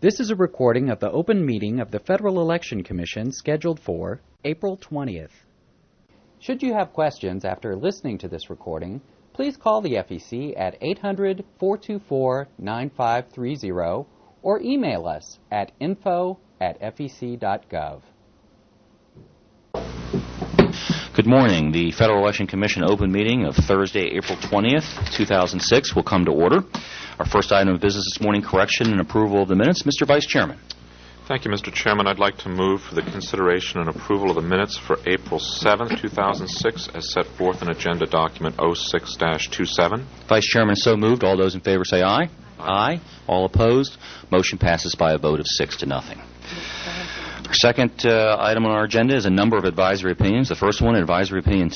This is a recording of the open meeting of the Federal Election Commission scheduled for April 20th. Should you have questions after listening to this recording, please call the FEC at 800-424-9530 or email us at info@fec.gov. Good morning. The Federal Election Commission open meeting of Thursday, April 20th, 2006 will come to order. Our first item of business this morning, correction and approval of the minutes. Mr. Vice Chairman. Thank you, Mr. Chairman. I'd like to move for the consideration and approval of the minutes for April 7th, 2006, as set forth in Agenda Document 06-27. Vice Chairman, so moved. All those in favor say aye. Aye. All opposed. Motion passes by a vote of 6-0. Our second item on our agenda is a number of advisory opinions. The first one, Advisory Opinion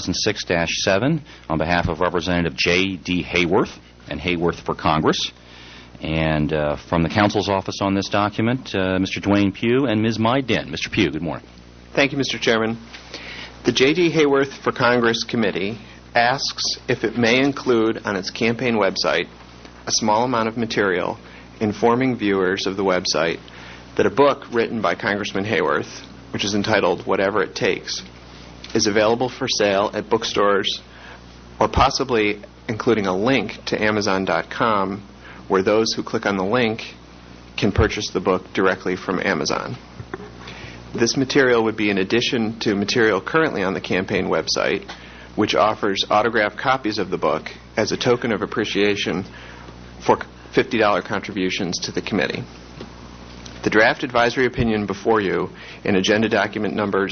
2006-7, on behalf of Representative J.D. Hayworth and Hayworth for Congress. And from the Council's office on this document, Mr. Dwayne Pugh and Ms. Mai Din. Mr. Pugh, good morning. Thank you, Mr. Chairman. The J.D. Hayworth for Congress Committee asks if it may include on its campaign website a small amount of material informing viewers of the website that a book written by Congressman Hayworth, which is entitled Whatever It Takes, is available for sale at bookstores, or possibly including a link to Amazon.com where those who click on the link can purchase the book directly from Amazon. This material would be in addition to material currently on the campaign website, which offers autographed copies of the book as a token of appreciation for $50 contributions to the committee. The draft advisory opinion before you in Agenda Document Number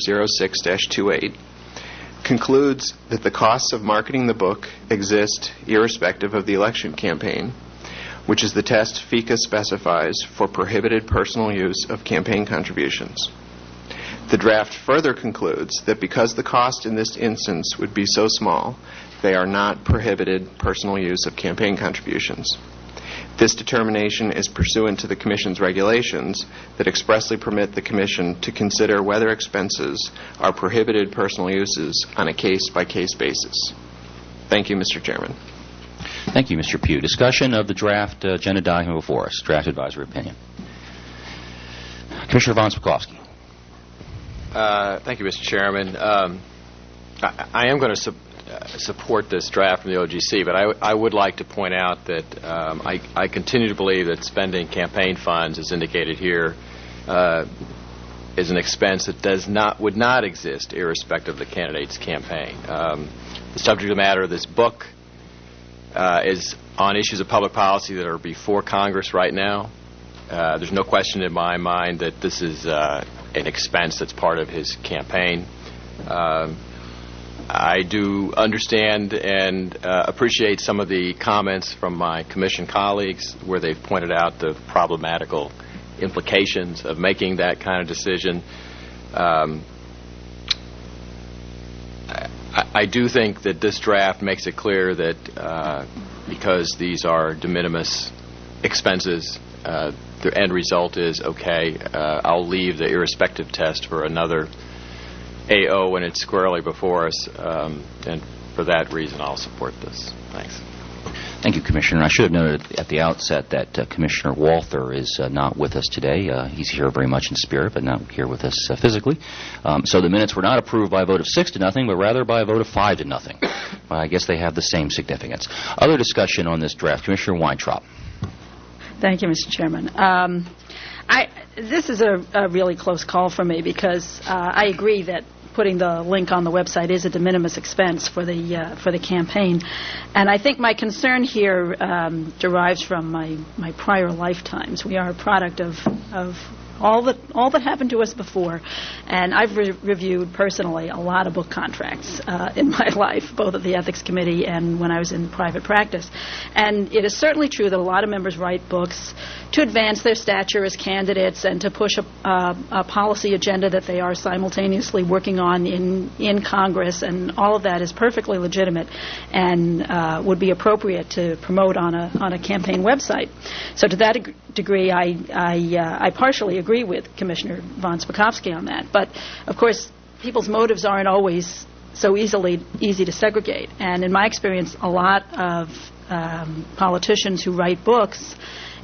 06-28 concludes that the costs of marketing the book exist irrespective of the election campaign, which is the test FECA specifies for prohibited personal use of campaign contributions. The draft further concludes that because the cost in this instance would be so small, they are not prohibited personal use of campaign contributions. This determination is pursuant to the Commission's regulations that expressly permit the Commission to consider whether expenses are prohibited personal uses on a case-by-case basis. Thank you, Mr. Chairman. Thank you, Mr. Pugh. Discussion of the draft agenda document before us, draft advisory opinion. Commissioner Von Spakovsky. Thank you, Mr. Chairman. I am going to support this draft from the OGC, but I would like to point out that I continue to believe that spending campaign funds, as indicated here, is an expense that would not exist irrespective of the candidate's campaign. The subject of the matter of this book is on issues of public policy that are before Congress right now. There's no question in my mind that this is an expense that's part of his campaign. I do understand and appreciate some of the comments from my Commission colleagues where they've pointed out the problematical implications of making that kind of decision. I do think that this draft makes it clear that because these are de minimis expenses, the end result is okay. I'll leave the irrespective test for another AO when it's squarely before us, and for that reason I'll support this. Thanks. Thank you, Commissioner. I should have noted at the outset that Commissioner Walther is not with us today. He's here very much in spirit, but not here with us physically. So the minutes were not approved by a vote of 6-0, but rather by a vote of 5-0. I guess they have the same significance. Other discussion on this draft. Commissioner Weintraub. Thank you, Mr. Chairman. This is a really close call for me because I agree that putting the link on the website is a de minimis expense for the campaign, and I think my concern here derives from my prior lifetimes. We are a product of all that happened to us before, and I've reviewed personally a lot of book contracts in my life, both at the Ethics Committee and when I was in private practice. And it is certainly true that a lot of members write books to advance their stature as candidates and to push a policy agenda that they are simultaneously working on in Congress, and all of that is perfectly legitimate and would be appropriate to promote on a campaign website. So to that degree, I partially agree with Commissioner Von Spakovsky on that. But, of course, people's motives aren't always so easy to segregate. And in my experience, a lot of politicians who write books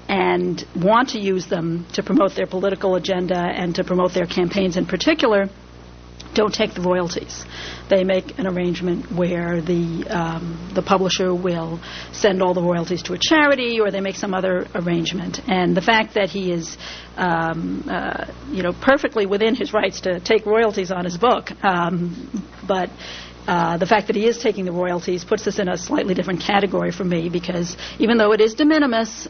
and want to use them to promote their political agenda and to promote their campaigns in particular don't take the royalties. They make an arrangement where the publisher will send all the royalties to a charity, or they make some other arrangement. And the fact that he is, perfectly within his rights to take royalties on his book, but the fact that he is taking the royalties puts this in a slightly different category for me, because even though it is de minimis,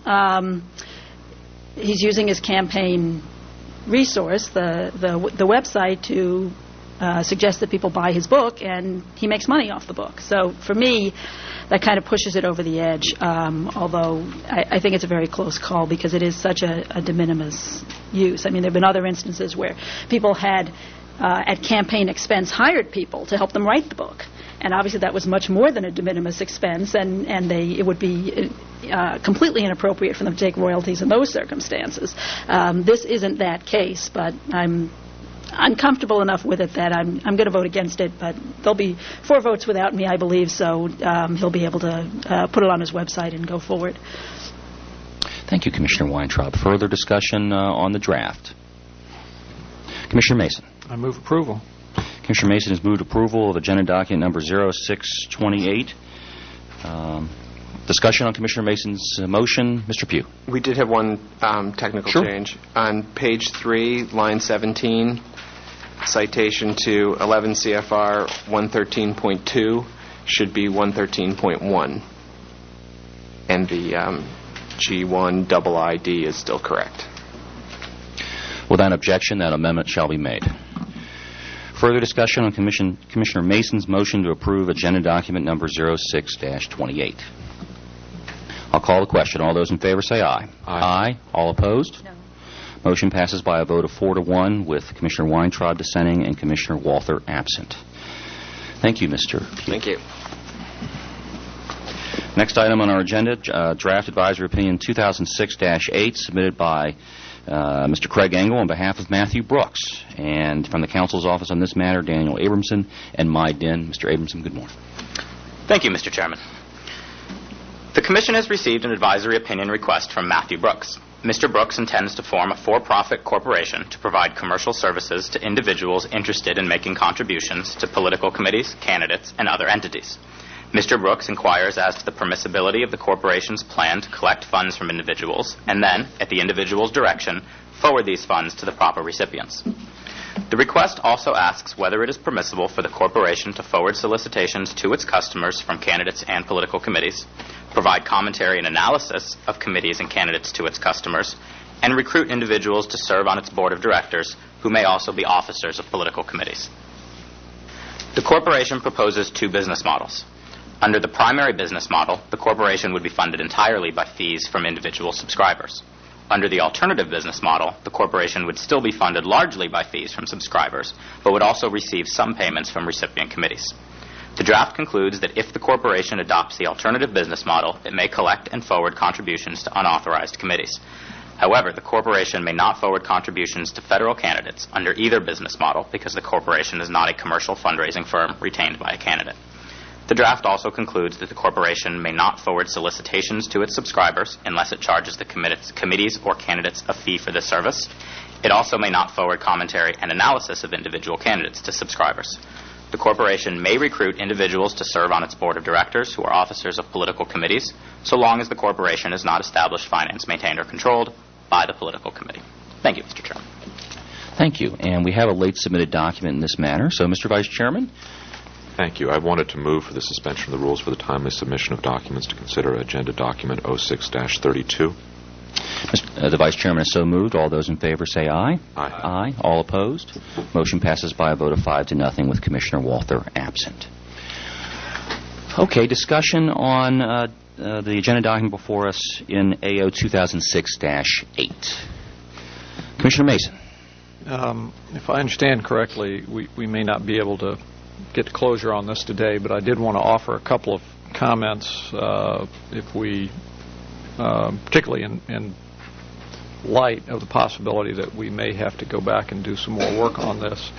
he's using his campaign resource, the website, to suggest that people buy his book, and he makes money off the book. So for me, that kind of pushes it over the edge, although I think it's a very close call because it is such a de minimis use. I mean, there have been other instances where people had, at campaign expense, hired people to help them write the book. And obviously that was much more than a de minimis expense, and it would be completely inappropriate for them to take royalties in those circumstances. This isn't that case, but I'm uncomfortable enough with it that I'm going to vote against it, but there'll be 4 votes without me, I believe, so he'll be able to put it on his website and go forward. Thank you, Commissioner Weintraub. Further discussion on the draft? Commissioner Mason. I move approval. Commissioner Mason has moved approval of agenda document number 0628. Discussion on Commissioner Mason's motion. Mr. Pugh. We did have one technical change. On page 3, line 17, citation to 11 CFR 113.2 should be 113.1. And the G1 double ID is still correct. Without objection, that amendment shall be made. Further discussion on Commissioner Mason's motion to approve agenda document number 06-28. I'll call the question. All those in favor say aye. Aye. All opposed? No. Motion passes by a vote of 4-1 with Commissioner Weintraub dissenting and Commissioner Walther absent. Thank you, Mr. Pugh. Thank you. Next item on our agenda, Draft Advisory Opinion 2006-8, submitted by Mr. Craig Engel on behalf of Matthew Brooks. And from the Council's office on this matter, Daniel Abramson and Mai Din. Mr. Abramson, good morning. Thank you, Mr. Chairman. The Commission has received an advisory opinion request from Matthew Brooks. Mr. Brooks intends to form a for-profit corporation to provide commercial services to individuals interested in making contributions to political committees, candidates, and other entities. Mr. Brooks inquires as to the permissibility of the corporation's plan to collect funds from individuals and then, at the individual's direction, forward these funds to the proper recipients. The request also asks whether it is permissible for the corporation to forward solicitations to its customers from candidates and political committees, provide commentary and analysis of committees and candidates to its customers, and recruit individuals to serve on its board of directors who may also be officers of political committees. The corporation proposes 2 business models. Under the primary business model, the corporation would be funded entirely by fees from individual subscribers. Under the alternative business model, the corporation would still be funded largely by fees from subscribers, but would also receive some payments from recipient committees. The draft concludes that if the corporation adopts the alternative business model, it may collect and forward contributions to unauthorized committees. However, the corporation may not forward contributions to federal candidates under either business model because the corporation is not a commercial fundraising firm retained by a candidate. The draft also concludes that the corporation may not forward solicitations to its subscribers unless it charges the committees or candidates a fee for the service. It also may not forward commentary and analysis of individual candidates to subscribers. The corporation may recruit individuals to serve on its board of directors who are officers of political committees, so long as the corporation is not established, financed, maintained, or controlled by the political committee. Thank you, Mr. Chairman. Thank you. And we have a late submitted document in this matter. So, Mr. Vice Chairman. Thank you. I wanted to move for the suspension of the rules for the timely submission of documents to consider agenda document 06-32. The Vice Chairman is so moved. All those in favor say aye. Aye. Aye. All opposed? Motion passes by a vote of 5-0 with Commissioner Walther absent. Okay, discussion on the agenda document before us in AO 2006-8. Commissioner Mason. If I understand correctly, we may not be able to get closure on this today, but I did want to offer a couple of comments if we, particularly in light of the possibility that we may have to go back and do some more work on this.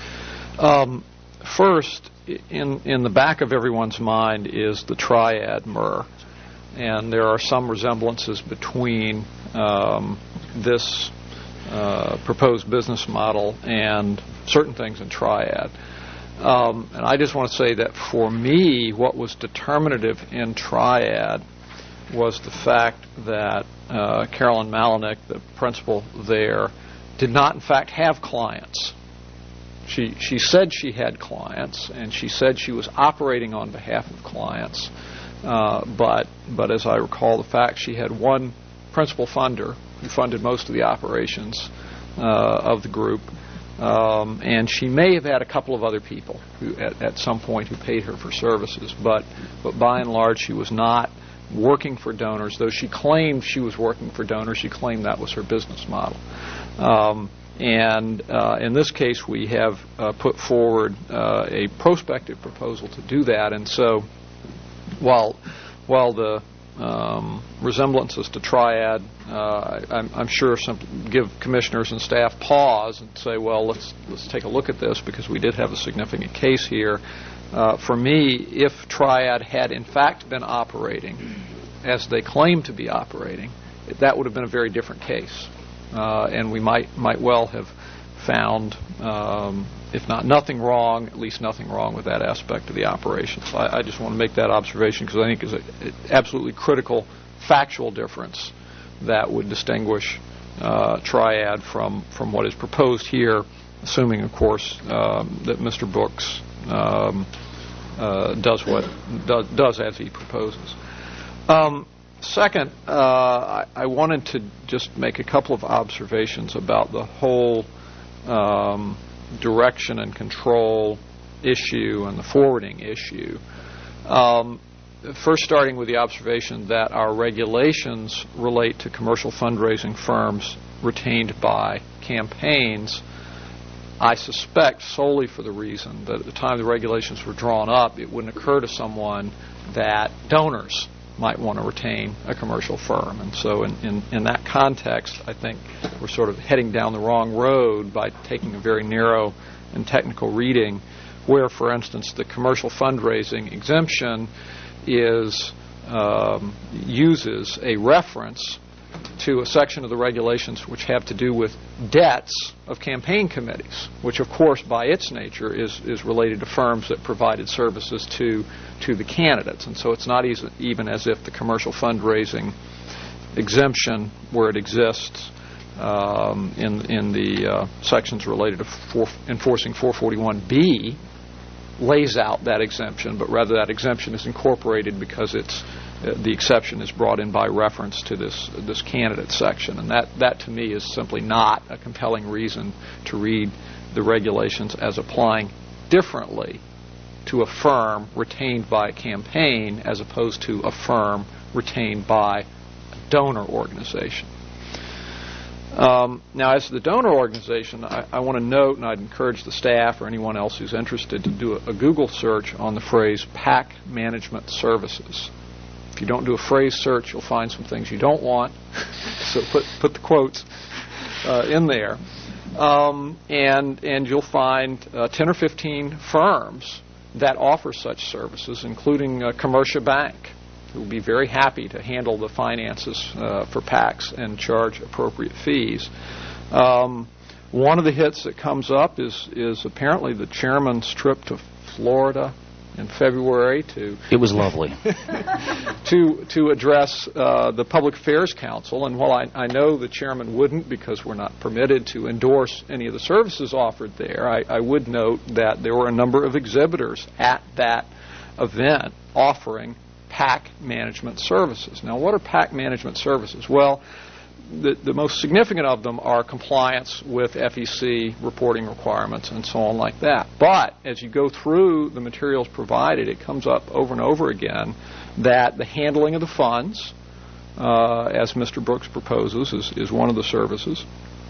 First, in the back of everyone's mind is the triad MER. and there are some resemblances between this proposed business model and certain things in Triad. And I just want to say that for me, what was determinative in Triad was the fact that Carolyn Malinek, the principal there, did not in fact have clients. She said she had clients, and she said she was operating on behalf of clients. But as I recall the facts, she had one principal funder who funded most of the operations of the group, and she may have had a couple of other people who, at some point, who paid her for services. But by and large, she was not working for donors. Though she claimed she was working for donors, she claimed that was her business model. And in this case, we have put forward a prospective proposal to do that. And so, while the resemblances to Triad, I'm sure give commissioners and staff pause and say, well, let's take a look at this, because we did have a significant case here. For me, if Triad had in fact been operating as they claim to be operating, that would have been a very different case. And we might well have found, if not nothing wrong, at least nothing wrong with that aspect of the operation. So I just want to make that observation, because I think it's an absolutely critical factual difference that would distinguish Triad from what is proposed here, assuming, of course, that Mr. Brooks does as he proposes. Second, I wanted to just make a couple of observations about the whole direction and control issue and the forwarding issue. First, starting with the observation that our regulations relate to commercial fundraising firms retained by campaigns, I suspect solely for the reason that at the time the regulations were drawn up, it wouldn't occur to someone that donors might want to retain a commercial firm. And so in that context, I think we're sort of heading down the wrong road by taking a very narrow and technical reading where, for instance, the commercial fundraising exemption uses a reference to a section of the regulations which have to do with debts of campaign committees, which, of course, by its nature is related to firms that provided services to the candidates. And so it's not even as if the commercial fundraising exemption, where it exists in the sections related to enforcing 441B, lays out that exemption, but rather that exemption is incorporated because the exception is brought in by reference to this candidate section. And that to me is simply not a compelling reason to read the regulations as applying differently to a firm retained by a campaign as opposed to a firm retained by a donor organization. Now, as to the donor organization, I want to note, and I'd encourage the staff or anyone else who's interested to do a Google search on the phrase PAC Management Services. If you don't do a phrase search, you'll find some things you don't want. So put the quotes in there. And you'll find 10 or 15 firms that offer such services, including Commercia Bank, who will be very happy to handle the finances for PACs and charge appropriate fees. One of the hits that comes up is apparently the chairman's trip to Florida in February It was lovely. to address the Public Affairs Council. And while I know the chairman wouldn't, because we're not permitted to endorse any of the services offered there, I would note that there were a number of exhibitors at that event offering PAC management services. Now, what are PAC management services? Well, the most significant of them are compliance with FEC reporting requirements and so on like that. But as you go through the materials provided, it comes up over and over again that the handling of the funds, as Mr. Brooks proposes, is one of the services.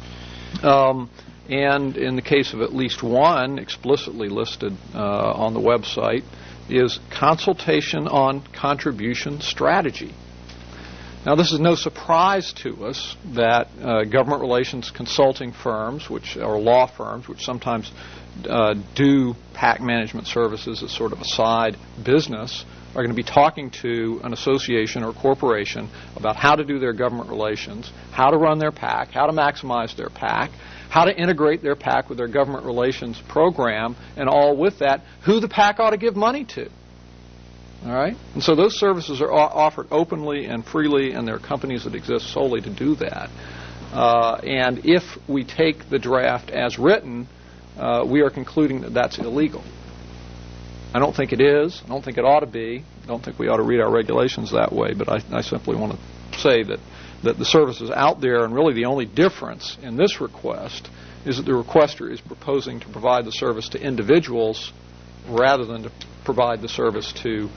And in the case of at least one explicitly listed on the website, is consultation on contribution strategy. Now, this is no surprise to us that government relations consulting firms, or law firms, which sometimes do PAC management services as sort of a side business, are going to be talking to an association or corporation about how to do their government relations, how to run their PAC, how to maximize their PAC, how to integrate their PAC with their government relations program, and all with that, who the PAC ought to give money to. All right? And so those services are offered openly and freely, and there are companies that exist solely to do that. And if we take the draft as written, we are concluding that that's illegal. I don't think it is. I don't think it ought to be. I don't think we ought to read our regulations that way, but I simply want to say that the service is out there, and really the only difference in this request is that the requester is proposing to provide the service to individuals rather than to provide the service to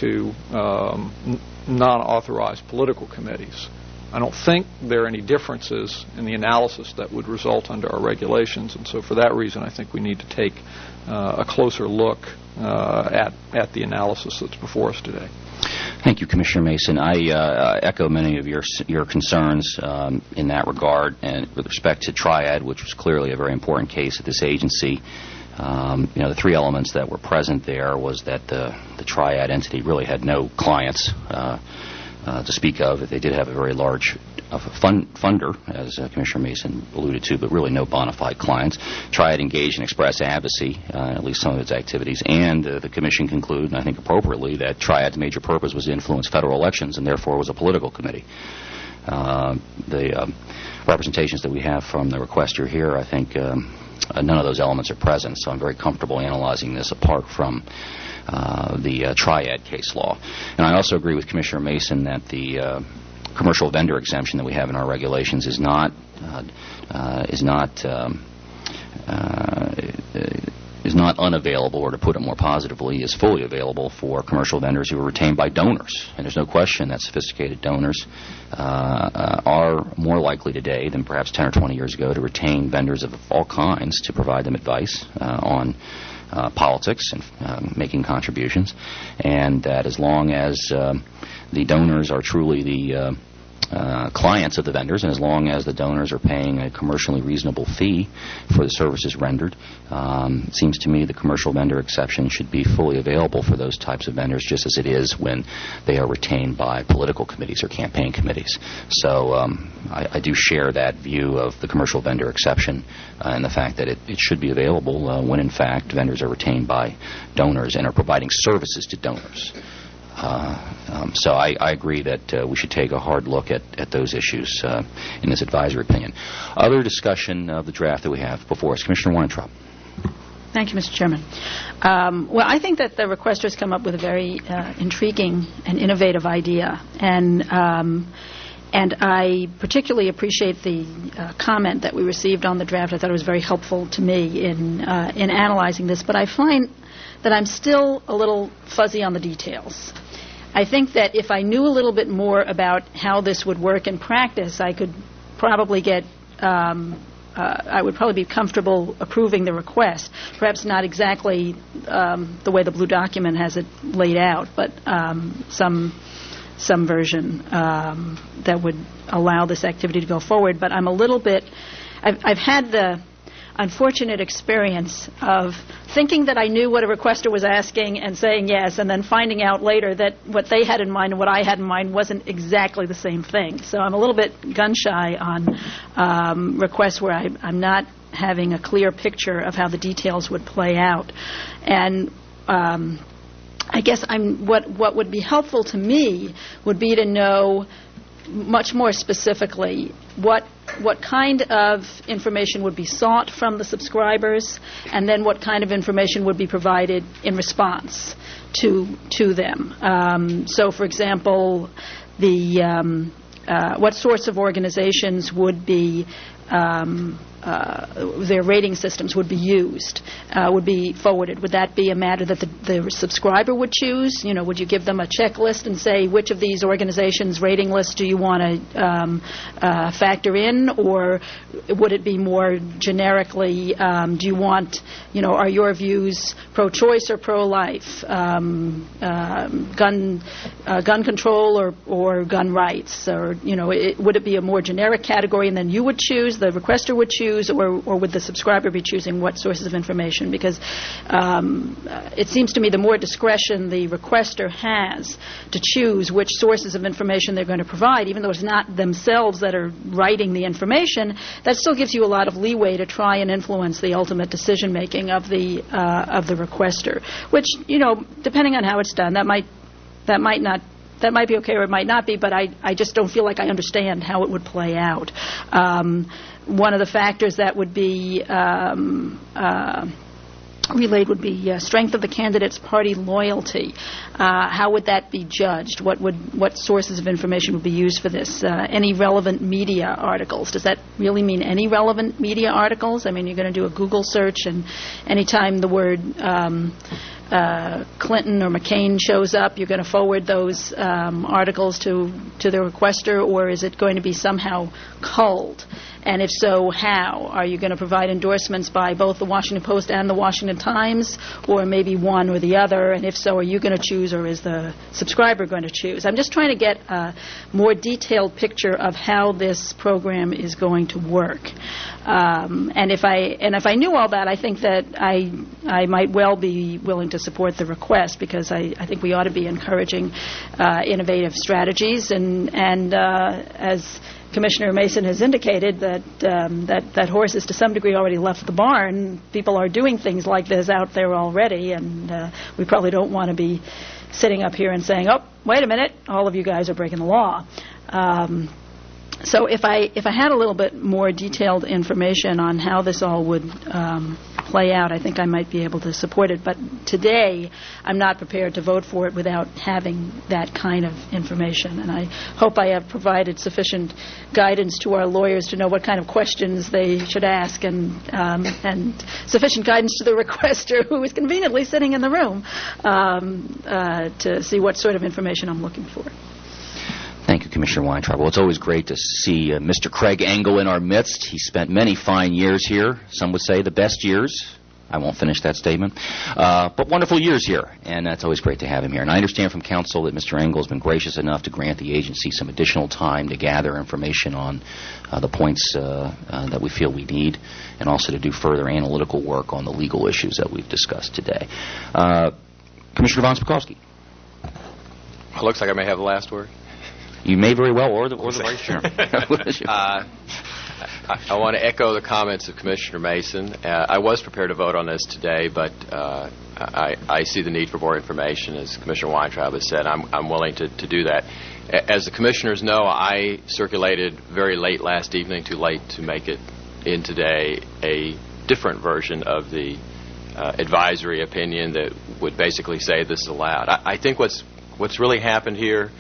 non-authorized political committees. I don't think there are any differences in the analysis that would result under our regulations, and so for that reason I think we need to take a closer look at the analysis that's before us today. Thank you, Commissioner Mason. I echo many of your concerns in that regard, and with respect to Triad, which was clearly a very important case at this agency. The three elements that were present there was that the Triad entity really had no clients to speak of. They did have a very large funder, as Commissioner Mason alluded to, but really no bona fide clients. Triad engaged in express advocacy, at least some of its activities, and the Commission concluded, and I think appropriately, that Triad's major purpose was to influence federal elections and therefore was a political committee. The representations that we have from the requester here, I think none of those elements are present, so I'm very comfortable analyzing this apart from the Triad case law. And I also agree with Commissioner Mason that the commercial vendor exemption that we have in our regulations is not unavailable, or to put it more positively, is fully available for commercial vendors who are retained by donors. And there's no question that sophisticated donors are more likely today than perhaps 10 or 20 years ago to retain vendors of all kinds to provide them advice on politics and making contributions, and that as long as the donors are truly the clients of the vendors, and as long as the donors are paying a commercially reasonable fee for the services rendered, it seems to me the commercial vendor exception should be fully available for those types of vendors, just as it is when they are retained by political committees or campaign committees. So I do share that view of the commercial vendor exception and the fact that it should be available when, in fact, vendors are retained by donors and are providing services to donors. So I agree that we should take a hard look at those issues in this advisory opinion. Other discussion of the draft that we have before us. Commissioner Weintraub. Thank you, Mr. Chairman. Well, I think that the requester has come up with a very intriguing and innovative idea, and I particularly appreciate the comment that we received on the draft. I thought it was very helpful to me in analyzing this, but I find that I'm still a little fuzzy on the details. I think that if I knew a little bit more about how this would work in practice, I could probably I would probably be comfortable approving the request. Perhaps not exactly the way the blue document has it laid out, but some version that would allow this activity to go forward. But I'm a little bit, I've had the unfortunate experience of thinking that I knew what a requester was asking and saying yes, and then finding out later that what they had in mind and what I had in mind wasn't exactly the same thing. So I'm a little bit gun-shy on requests where I'm not having a clear picture of how the details would play out. And I guess what would be helpful to me would be to know much more specifically what kind of information would be sought from the subscribers, and then what kind of information would be provided in response to them. So, for example, what sorts of organizations would be their rating systems would be used, would be forwarded. Would that be a matter that the subscriber would choose? You know, would you give them a checklist and say which of these organizations' rating lists do you want to factor in, or would it be more generically, do you want, are your views pro-choice or pro-life, gun control or gun rights, or would it be a more generic category and then you would choose the requester would choose, or would the subscriber be choosing what sources of information? Because it seems to me the more discretion the requester has to choose which sources of information they're going to provide, even though it's not themselves that are writing the information, that still gives you a lot of leeway to try and influence the ultimate decision making of the requester. Which, depending on how it's done, that might be okay or it might not be, but I just don't feel like I understand how it would play out. One of the factors that would be relayed would be strength of the candidate's party loyalty. How would that be judged? What sources of information would be used for this? Any relevant media articles? Does that really mean any relevant media articles? I mean, you're going to do a Google search, and anytime the word Clinton or McCain shows up, you're going to forward those articles to the requester, or is it going to be somehow culled? And if so, how? Are you going to provide endorsements by both the Washington Post and the Washington Times, or maybe one or the other? And if so, are you going to choose, or is the subscriber going to choose? I'm just trying to get a more detailed picture of how this program is going to work. And if I knew all that, I think that I might well be willing to support the request, because I think we ought to be encouraging innovative strategies, and as Commissioner Mason has indicated, that horses to some degree already left the barn. People are doing things like this out there already, and we probably don't want to be sitting up here and saying, "Oh, wait a minute, all of you guys are breaking the law." So if I had a little bit more detailed information on how this all would play out, I think I might be able to support it. But today, I'm not prepared to vote for it without having that kind of information. And I hope I have provided sufficient guidance to our lawyers to know what kind of questions they should ask, and sufficient guidance to the requester, who is conveniently sitting in the room, to see what sort of information I'm looking for. Thank you, Commissioner Weintraub. Well, it's always great to see Mr. Craig Engel in our midst. He spent many fine years here. Some would say the best years. I won't finish that statement. But wonderful years here, and it's always great to have him here. And I understand from counsel that Mr. Engel has been gracious enough to grant the agency some additional time to gather information on the points that we feel we need, and also to do further analytical work on the legal issues that we've discussed today. Commissioner Von Spakovsky. It looks like I may have the last word. You may very well, or the Vice Chairman. I want to echo the comments of Commissioner Mason. I was prepared to vote on this today, but I see the need for more information, as Commissioner Weintraub has said. I'm willing to do that. As the commissioners know, I circulated very late last evening, too late to make it in today, a different version of the advisory opinion that would basically say this is allowed. I think what's really happened here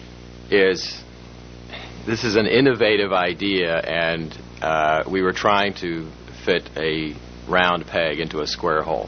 is this is an innovative idea, and we were trying to fit a round peg into a square hole.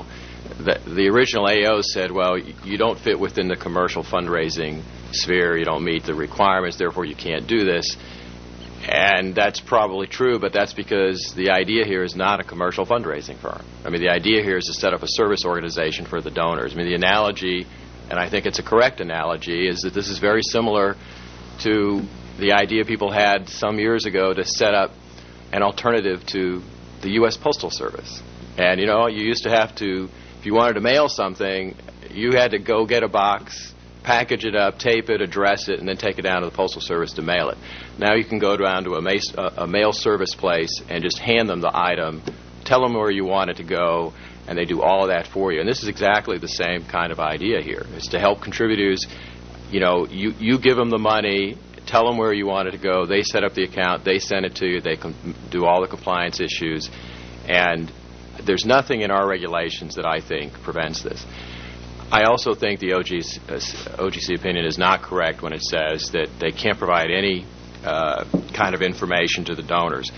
The original AO said, well, you don't fit within the commercial fundraising sphere, you don't meet the requirements, therefore you can't do this. And that's probably true, but that's because the idea here is not a commercial fundraising firm. I mean, the idea here is to set up a service organization for the donors. I mean, the analogy, and I think it's a correct analogy, is that this is very similar to the idea people had some years ago to set up an alternative to the U.S. Postal Service. And, you used to have to, if you wanted to mail something, you had to go get a box, package it up, tape it, address it, and then take it down to the Postal Service to mail it. Now you can go down to a mail service place and just hand them the item, tell them where you want it to go, and they do all of that for you. And this is exactly the same kind of idea here. It's to help contributors. You give them the money, tell them where you want it to go, they set up the account, they send it to you, they do all the compliance issues, and there's nothing in our regulations that I think prevents this. I also think the OGC opinion is not correct when it says that they can't provide any kind of information to the donors.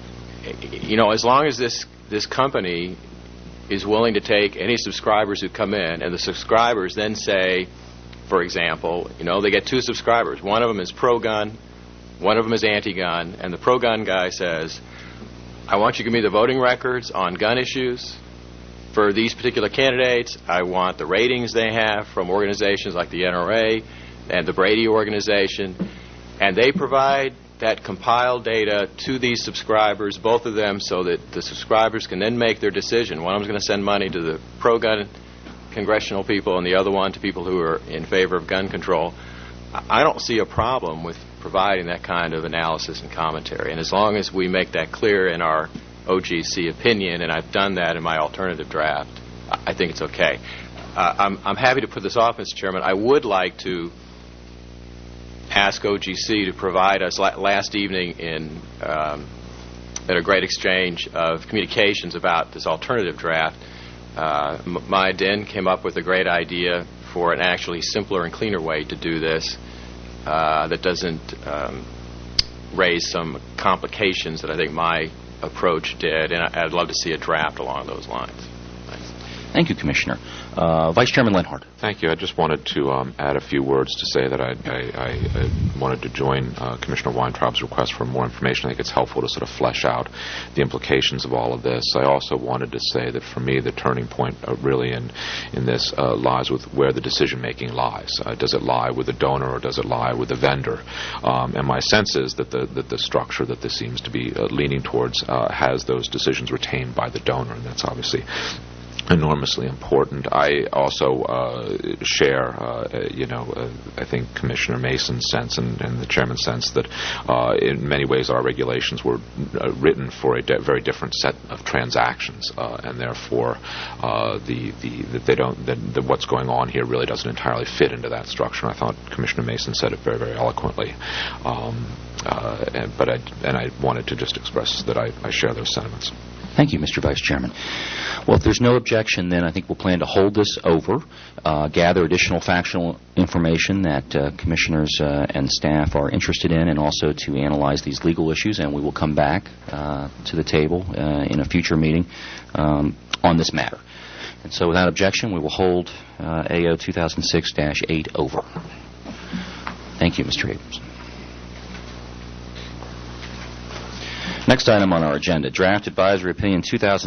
As long as this company is willing to take any subscribers who come in, and the subscribers then say, for example, they get two subscribers. One of them is pro-gun, one of them is anti-gun, and the pro-gun guy says, I want you to give me the voting records on gun issues for these particular candidates. I want the ratings they have from organizations like the NRA and the Brady organization, and they provide that compiled data to these subscribers, both of them, so that the subscribers can then make their decision. One of them is going to send money to the pro-gun congressional people and the other one to people who are in favor of gun control. I don't see a problem with providing that kind of analysis and commentary. And as long as we make that clear in our OGC opinion, and I've done that in my alternative draft, I think it's okay. I'm happy to put this off, Mr. Chairman. I would like to ask OGC to provide us last evening in a great exchange of communications about this alternative draft. Maya Din came up with a great idea for an actually simpler and cleaner way to do this that doesn't raise some complications that I think my approach did, and I'd love to see a draft along those lines. Thanks. Thank you, Commissioner. Vice Chairman Lenhart. Thank you. I just wanted to add a few words to say that I wanted to join Commissioner Weintraub's request for more information. I think it's helpful to sort of flesh out the implications of all of this. I also wanted to say that for me, the turning point really in this lies with where the decision-making lies. Does it lie with the donor or does it lie with the vendor? And my sense is that the structure that this seems to be leaning towards has those decisions retained by the donor, and that's obviously enormously important. I also share, I think Commissioner Mason's sense and the Chairman's sense that in many ways our regulations were written for a very different set of transactions, and therefore that what's going on here really doesn't entirely fit into that structure. And I thought Commissioner Mason said it very, very eloquently. And I wanted to just express that I share those sentiments. Thank you, Mr. Vice Chairman. Well, if there's no objection, then I think we'll plan to hold this over, gather additional factual information that commissioners and staff are interested in, and also to analyze these legal issues, and we will come back to the table in a future meeting on this matter. And so without objection, we will hold AO 2006-8 over. Thank you, Mr. Abrams. Next item on our agenda, Draft Advisory Opinion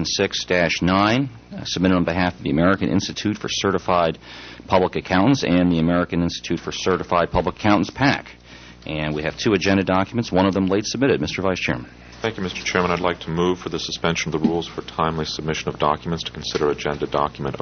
2006-9, submitted on behalf of the American Institute for Certified Public Accountants and the American Institute for Certified Public Accountants, PAC. And we have two agenda documents, one of them late submitted. Mr. Vice Chairman. Thank you, Mr. Chairman. I'd like to move for the suspension of the rules for timely submission of documents to consider agenda document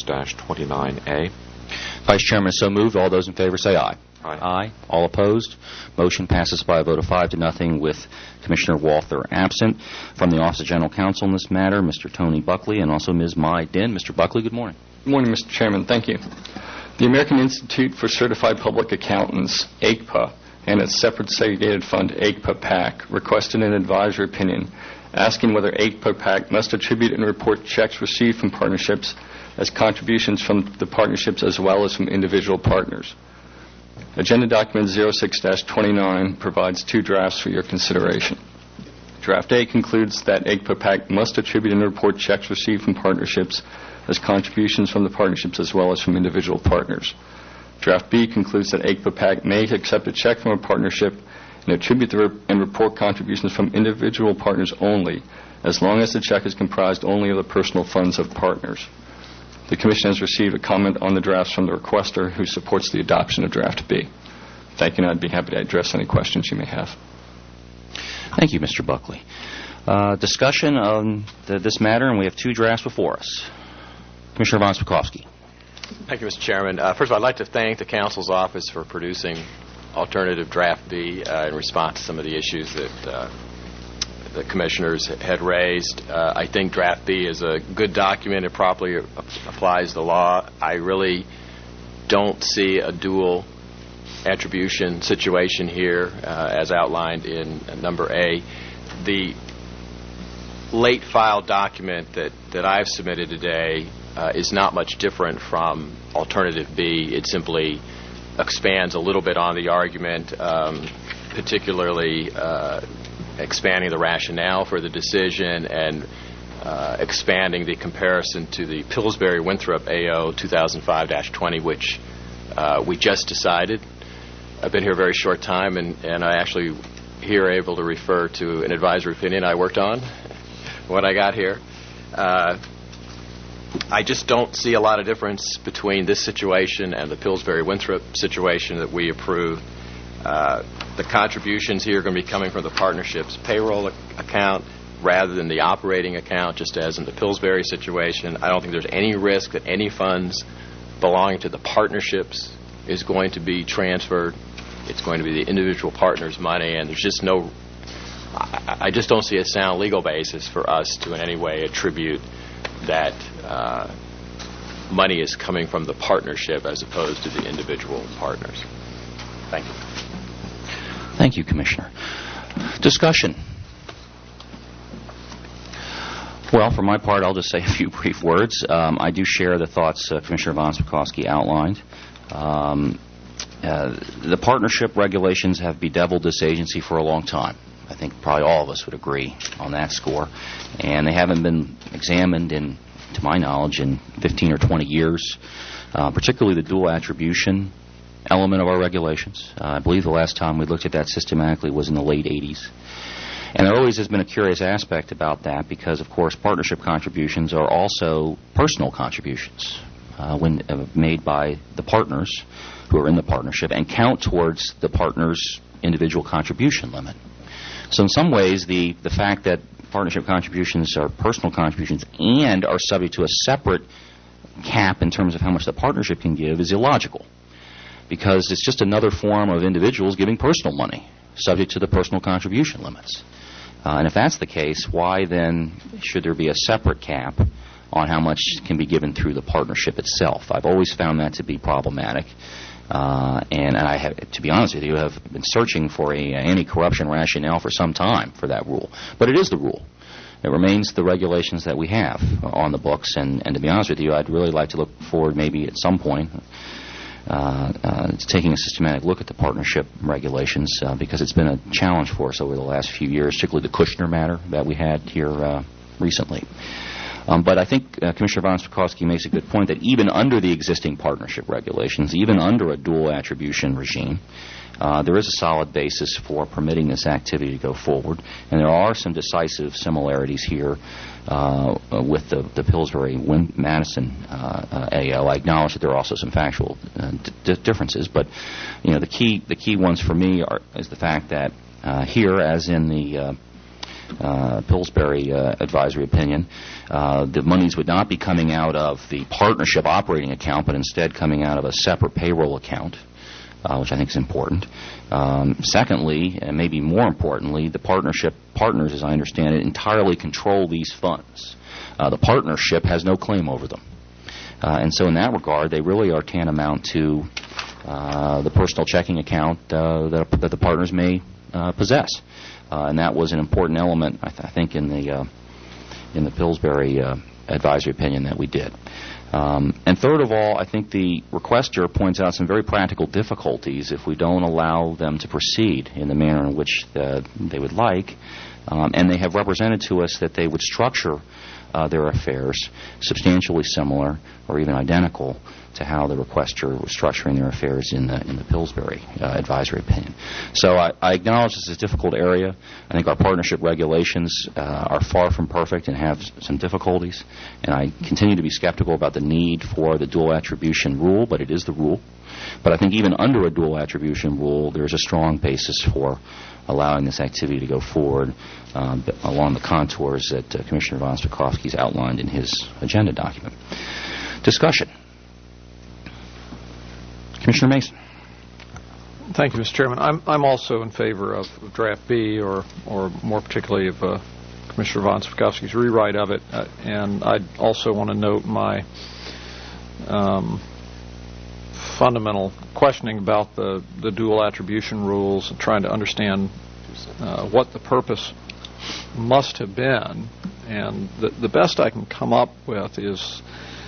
06-29A. Vice Chairman, so moved. All those in favor say aye. Aye. Aye. All opposed? Motion passes by a vote of 5-0 with Commissioner Walther absent. From the Office of General Counsel in this matter, Mr. Tony Buckley and also Ms. Mai Din. Mr. Buckley, good morning. Good morning, Mr. Chairman. Thank you. The American Institute for Certified Public Accountants, AICPA, and its separate segregated fund, AICPA PAC, requested an advisory opinion asking whether AICPA PAC must attribute and report checks received from partnerships as contributions from the partnerships as well as from individual partners. Agenda document 06-29 provides two drafts for your consideration. Draft A concludes that AICPA PAC must attribute and report checks received from partnerships as contributions from the partnerships as well as from individual partners. Draft B concludes that AICPA PAC may accept a check from a partnership and attribute and report contributions from individual partners only, as long as the check is comprised only of the personal funds of partners. The Commission has received a comment on the drafts from the requester, who supports the adoption of Draft B. Thank you, and I'd be happy to address any questions you may have. Thank you, Mr. Buckley. Discussion on this matter, and we have two drafts before us. Commissioner von Spakovsky. Thank you, Mr. Chairman. First of all, I'd like to thank the Council's office for producing alternative Draft B in response to some of the issues that the commissioners had raised. I think Draft B is a good document. It properly applies the law. I really don't see a dual attribution situation here as outlined in number A. The late file document that I've submitted today is not much different from alternative B. It simply expands a little bit on the argument, particularly expanding the rationale for the decision and expanding the comparison to the Pillsbury-Winthrop AO 2005-20, which we just decided. I've been here a very short time, and I actually here able to refer to an advisory opinion I worked on when I got here. I just don't see a lot of difference between this situation and the Pillsbury-Winthrop situation that we approved. the contributions here are going to be coming from the partnership's payroll account rather than the operating account, just as in the Pillsbury situation. I don't think there's any risk that any funds belonging to the partnerships is going to be transferred. It's going to be the individual partners' money, and there's just no... I just don't see a sound legal basis for us to in any way attribute that money is coming from the partnership as opposed to the individual partners. Thank you. Thank you, Commissioner. Discussion. Well, for my part, I'll just say a few brief words. I do share the thoughts Commissioner Von Spakovsky outlined. The partnership regulations have bedeviled this agency for a long time. I think probably all of us would agree on that score. And they haven't been examined, to my knowledge, in 15 or 20 years, particularly the dual attribution element of our regulations. I believe the last time we looked at that systematically was in the late 80s. And there always has been a curious aspect about that because, of course, partnership contributions are also personal contributions when made by the partners who are in the partnership and count towards the partner's individual contribution limit. So in some ways, the fact that partnership contributions are personal contributions and are subject to a separate cap in terms of how much the partnership can give is illogical, because it's just another form of individuals giving personal money subject to the personal contribution limits. And if that's the case, why then should there be a separate cap on how much can be given through the partnership itself? I've always found that to be problematic. And I have, to be honest with you, have been searching for a anti-corruption rationale for some time for that rule. But it is the rule. It remains the regulations that we have on the books. And to be honest with you, I'd really like to look forward maybe at some point taking a systematic look at the partnership regulations because it's been a challenge for us over the last few years, particularly the Kushner matter that we had here recently. But I think Commissioner Von Spakovsky makes a good point that even under the existing partnership regulations, even under a dual attribution regime, there is a solid basis for permitting this activity to go forward. And there are some decisive similarities here with the Pillsbury-Madison AO. I acknowledge that there are also some factual differences, but the key ones for me is the fact that here, as in the Pillsbury advisory opinion, the monies would not be coming out of the partnership operating account, but instead coming out of a separate payroll account, which I think is important. Secondly, and maybe more importantly, the partnership partners, as I understand it, entirely control these funds. The partnership has no claim over them. And so in that regard, they really are tantamount to the personal checking account that the partners may possess. And that was an important element, I think, in the Pillsbury advisory opinion that we did. And third of all, I think the requester points out some very practical difficulties if we don't allow them to proceed in the manner in which they would like. And they have represented to us that they would structure their affairs substantially similar or even identical to how the requester was structuring their affairs in the Pillsbury advisory opinion. So I acknowledge this is a difficult area. I think our partnership regulations are far from perfect and have some difficulties. And I continue to be skeptical about the need for the dual attribution rule, but it is the rule. But I think even under a dual attribution rule, there's a strong basis for allowing this activity to go forward along the contours that Commissioner Von Spakovsky has outlined in his agenda document. Discussion. Commissioner Mason. Thank you, Mr. Chairman. I'm also in favor of Draft B, or more particularly of Commissioner Von Spakovsky's rewrite of it. And I also want to note my fundamental questioning about the dual attribution rules and trying to understand what the purpose must have been. And the best I can come up with is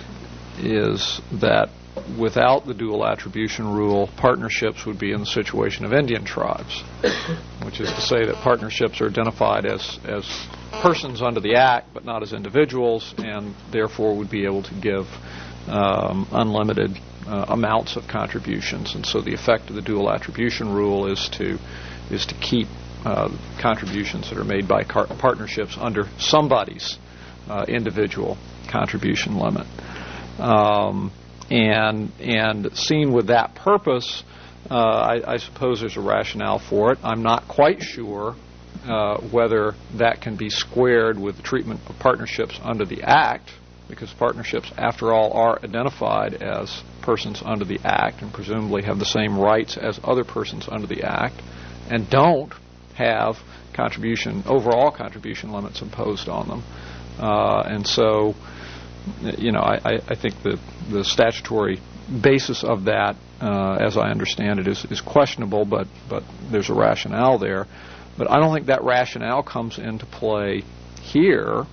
that without the dual attribution rule, partnerships would be in the situation of Indian tribes, which is to say that partnerships are identified as persons under the Act, but not as individuals, and therefore would be able to give unlimited amounts of contributions. And so the effect of the dual attribution rule is to keep contributions that are made by partnerships under somebody's individual contribution limit. And seen with that purpose, I suppose there's a rationale for it. I'm not quite sure whether that can be squared with the treatment of partnerships under the Act, because partnerships, after all, are identified as persons under the Act and presumably have the same rights as other persons under the Act, and don't have overall contribution limits imposed on them. And so, I think the statutory basis of that, as I understand it, is questionable, but there's a rationale there. But I don't think that rationale comes into play here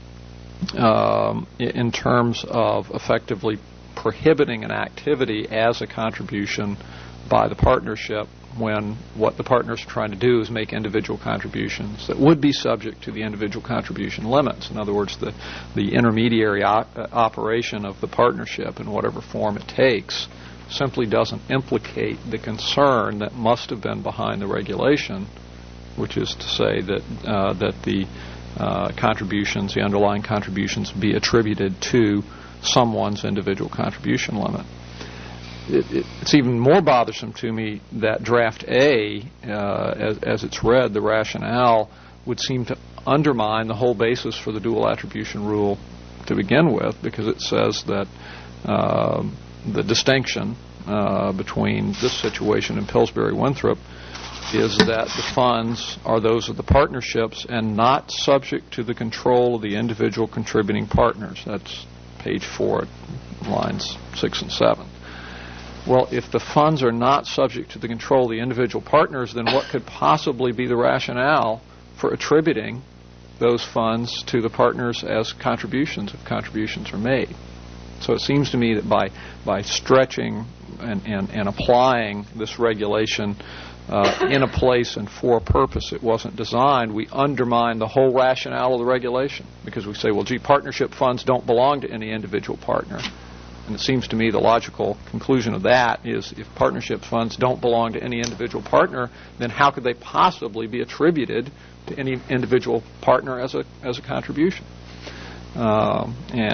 in terms of effectively prohibiting an activity as a contribution by the partnership when what the partners are trying to do is make individual contributions that would be subject to the individual contribution limits. In other words, the intermediary operation of the partnership in whatever form it takes simply doesn't implicate the concern that must have been behind the regulation, which is to say that the contributions, the underlying contributions, be attributed to someone's individual contribution limit. It's even more bothersome to me that Draft A, as it's read, the rationale would seem to undermine the whole basis for the dual attribution rule to begin with, because it says that the distinction between this situation and Pillsbury-Winthrop is that the funds are those of the partnerships and not subject to the control of the individual contributing partners. That's page 4, lines 6 and 7. Well, if the funds are not subject to the control of the individual partners, then what could possibly be the rationale for attributing those funds to the partners as contributions if contributions are made? So it seems to me that by stretching and applying this regulation in a place and for a purpose it wasn't designed, we undermine the whole rationale of the regulation, because we say, well, gee, partnership funds don't belong to any individual partner. And it seems to me the logical conclusion of that is if partnership funds don't belong to any individual partner, then how could they possibly be attributed to any individual partner as a contribution? So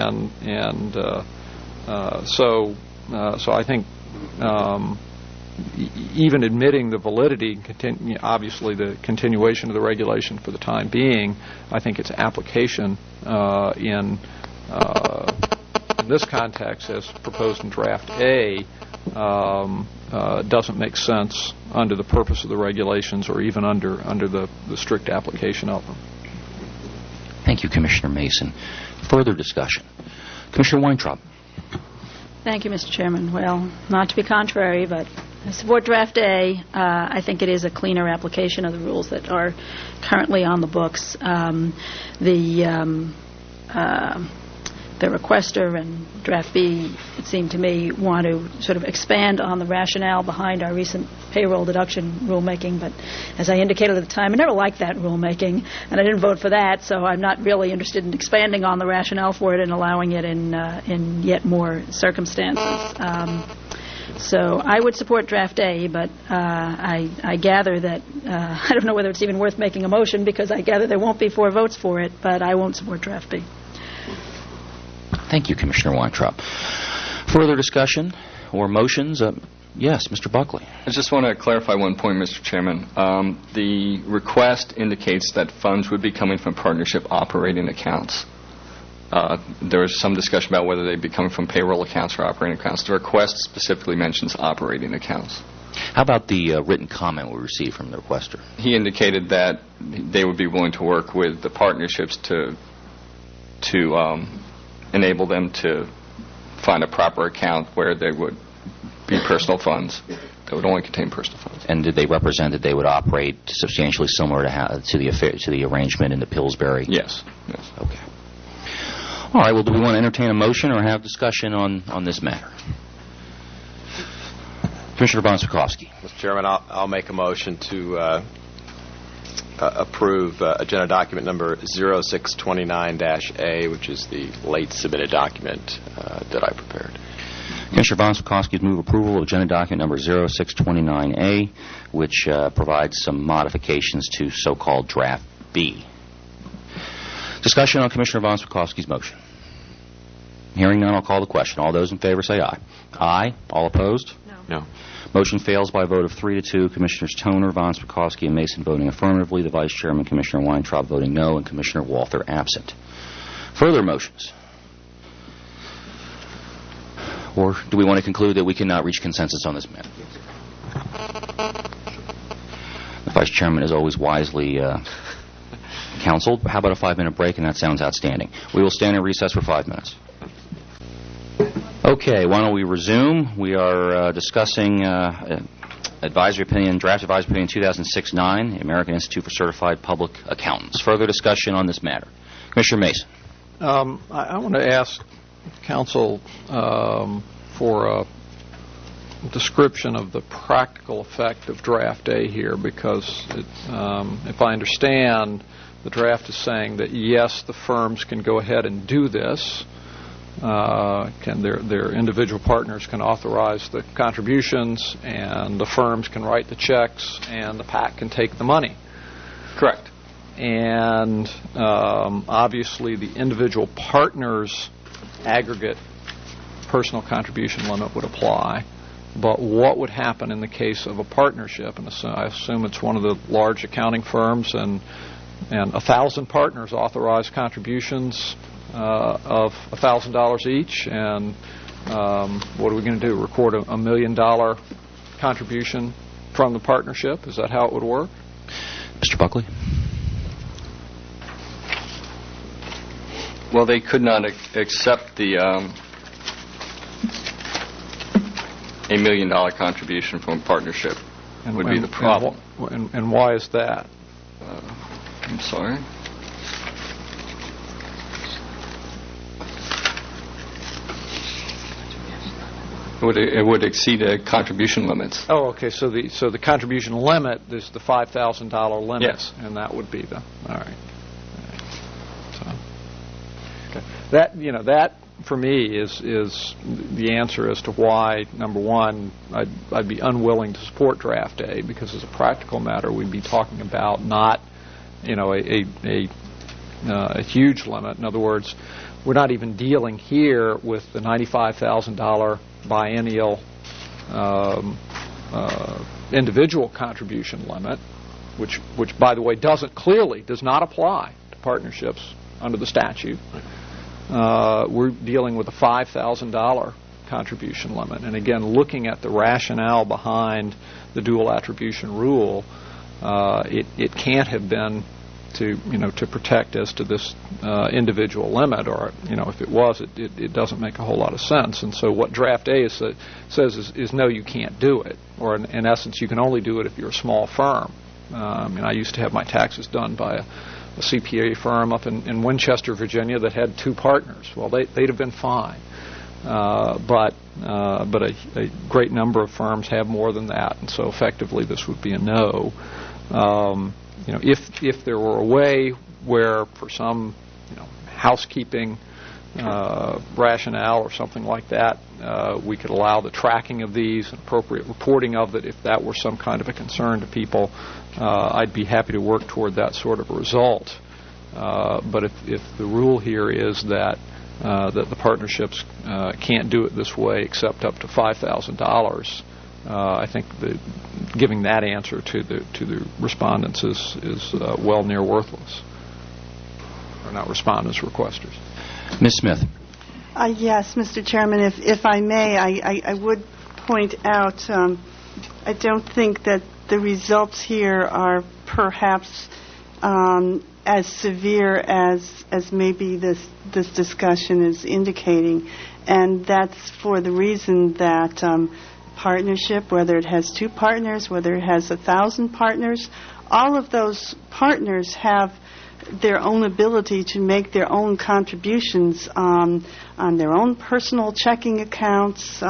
I think even admitting the validity, obviously the continuation of the regulation for the time being, I think its application in this context, as proposed in Draft A, doesn't make sense under the purpose of the regulations or even under the strict application of them. Thank you, Commissioner Mason. Further discussion. Commissioner Weintraub. Thank you, Mr. Chairman. Well, not to be contrary, but I support Draft A. I think it is a cleaner application of the rules that are currently on the books. The requester and Draft B, it seemed to me, want to sort of expand on the rationale behind our recent payroll deduction rulemaking. But as I indicated at the time, I never liked that rulemaking, and I didn't vote for that, so I'm not really interested in expanding on the rationale for it and allowing it in yet more circumstances. So I would support Draft A, but I gather that, I don't know whether it's even worth making a motion, because I gather there won't be 4 votes for it, but I won't support Draft B. Thank you, Commissioner Weintraub. Further discussion or motions? Yes, Mr. Buckley. I just want to clarify one point, Mr. Chairman. The request indicates that funds would be coming from partnership operating accounts. There was some discussion about whether they'd be coming from payroll accounts or operating accounts. The request specifically mentions operating accounts. How about the written comment we received from the requester? He indicated that they would be willing to work with the partnerships to enable them to find a proper account where they would be personal funds that would only contain personal funds. And did they represent that they would operate substantially similar to the arrangement in the Pillsbury? Yes. Okay. All right. Well, do we want to entertain a motion or have discussion on this matter? Commissioner Von-Spakovsky. Mr. Chairman, I'll make a motion to approve agenda document number 0629-A, which is the late submitted document that I prepared. Commissioner Von-Spakovsky move approval of agenda document number 0629-A, which provides some modifications to so-called Draft B. Discussion on Commissioner Von-Spakovsky's motion. Hearing none, I'll call the question. All those in favor say aye. Aye. All opposed? No. Motion fails by a vote of 3-2. Commissioners Toner, Von Spakovsky, and Mason voting affirmatively. The Vice Chairman, Commissioner Weintraub, voting no, and Commissioner Walther absent. Further motions? Or do we want to conclude that we cannot reach consensus on this matter? The Vice Chairman is always wisely counseled. How about a 5-minute break? And that sounds outstanding. We will stand in recess for 5 minutes. Okay, why don't we resume? We are discussing advisory opinion, draft advisory opinion 2006-9, the American Institute for Certified Public Accountants. Further discussion on this matter. Commissioner Mason. I want to ask counsel for a description of the practical effect of draft A here, because if I understand, the draft is saying that yes, the firms can go ahead and do this. Their individual partners can authorize the contributions, and the firms can write the checks, and the PAC can take the money. Correct. And obviously the individual partners' aggregate personal contribution limit would apply. But what would happen in the case of a partnership? And I assume it's one of the large accounting firms, and 1,000 partners authorize contributions of $1,000 each. And what are we going to do? Record a $1 million contribution from the partnership? Is that how it would work? Mr. Buckley? Well, they could not accept the $1 million contribution from a partnership. Would be the problem. And why is that? I'm sorry. It would exceed the contribution limits. Oh, okay. So the contribution limit is the $5,000 limit. Yes. And that would be the all right. So, okay. That for me is the answer as to why, number one, I'd be unwilling to support draft A, because as a practical matter we'd be talking about not a huge limit. In other words, we're not even dealing here with the $95,000 biennial individual contribution limit, which by the way does not apply to partnerships under the statute. We're dealing with a $5,000 contribution limit, and again, looking at the rationale behind the dual attribution rule, it can't have been to protect as to this individual limit, or if it was, it doesn't make a whole lot of sense. And so what draft A says is no, you can't do it, or in essence, you can only do it if you're a small firm. I used to have my taxes done by a CPA firm up in Winchester, Virginia, that had 2 partners. Well, they'd have been fine, but a great number of firms have more than that, and so effectively this would be a no. If there were a way where, for some housekeeping rationale or something like that, we could allow the tracking of these and appropriate reporting of it, if that were some kind of a concern to people, I'd be happy to work toward that sort of a result. But if the rule here is that the partnerships can't do it this way except up to $5,000, I think giving that answer to the respondents is well near worthless. Or not respondents, requesters. Ms. Smith. Yes, Mr. Chairman, if I may, I would point out I don't think that the results here are perhaps as severe as maybe this discussion is indicating, and that's for the reason that partnership, whether it has 2 partners, whether it has 1,000 partners, all of those partners have their own ability to make their own contributions on their own personal checking accounts,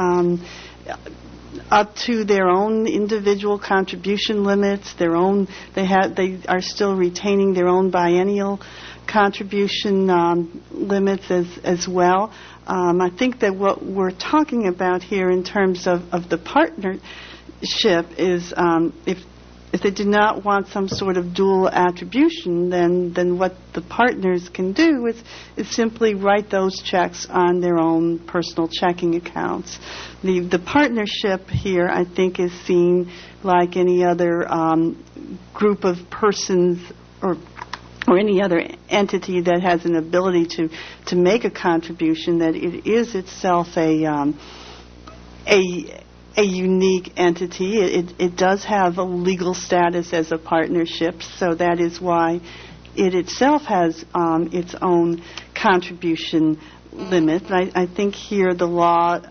up to their own individual contribution limits. They are still retaining their own biennial contribution limits as well. I think that what we're talking about here in terms of the partnership is if they do not want some sort of dual attribution, then what the partners can do is simply write those checks on their own personal checking accounts. The partnership here, I think, is seen like any other group of persons or any other entity that has an ability to make a contribution, that it is itself a unique entity. It does have a legal status as a partnership, so that is why it itself has its own contribution limit. I think here the law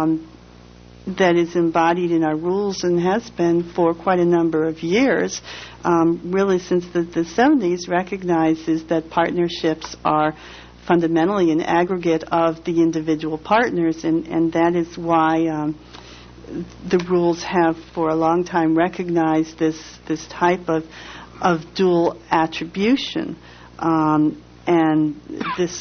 that is embodied in our rules and has been for quite a number of years, really since the 70s, recognizes that partnerships are fundamentally an aggregate of the individual partners, and that is why the rules have for a long time recognized this type of dual attribution, and this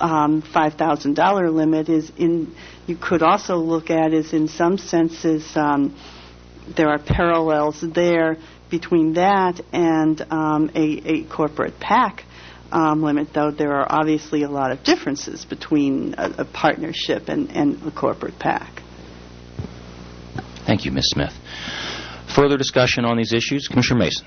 $5,000 limit is you could also look at as in some senses there are parallels there between that and a corporate PAC limit, though there are obviously a lot of differences between a partnership and a corporate PAC. Thank you, Ms. Smith. Further discussion on these issues? Commissioner Mason.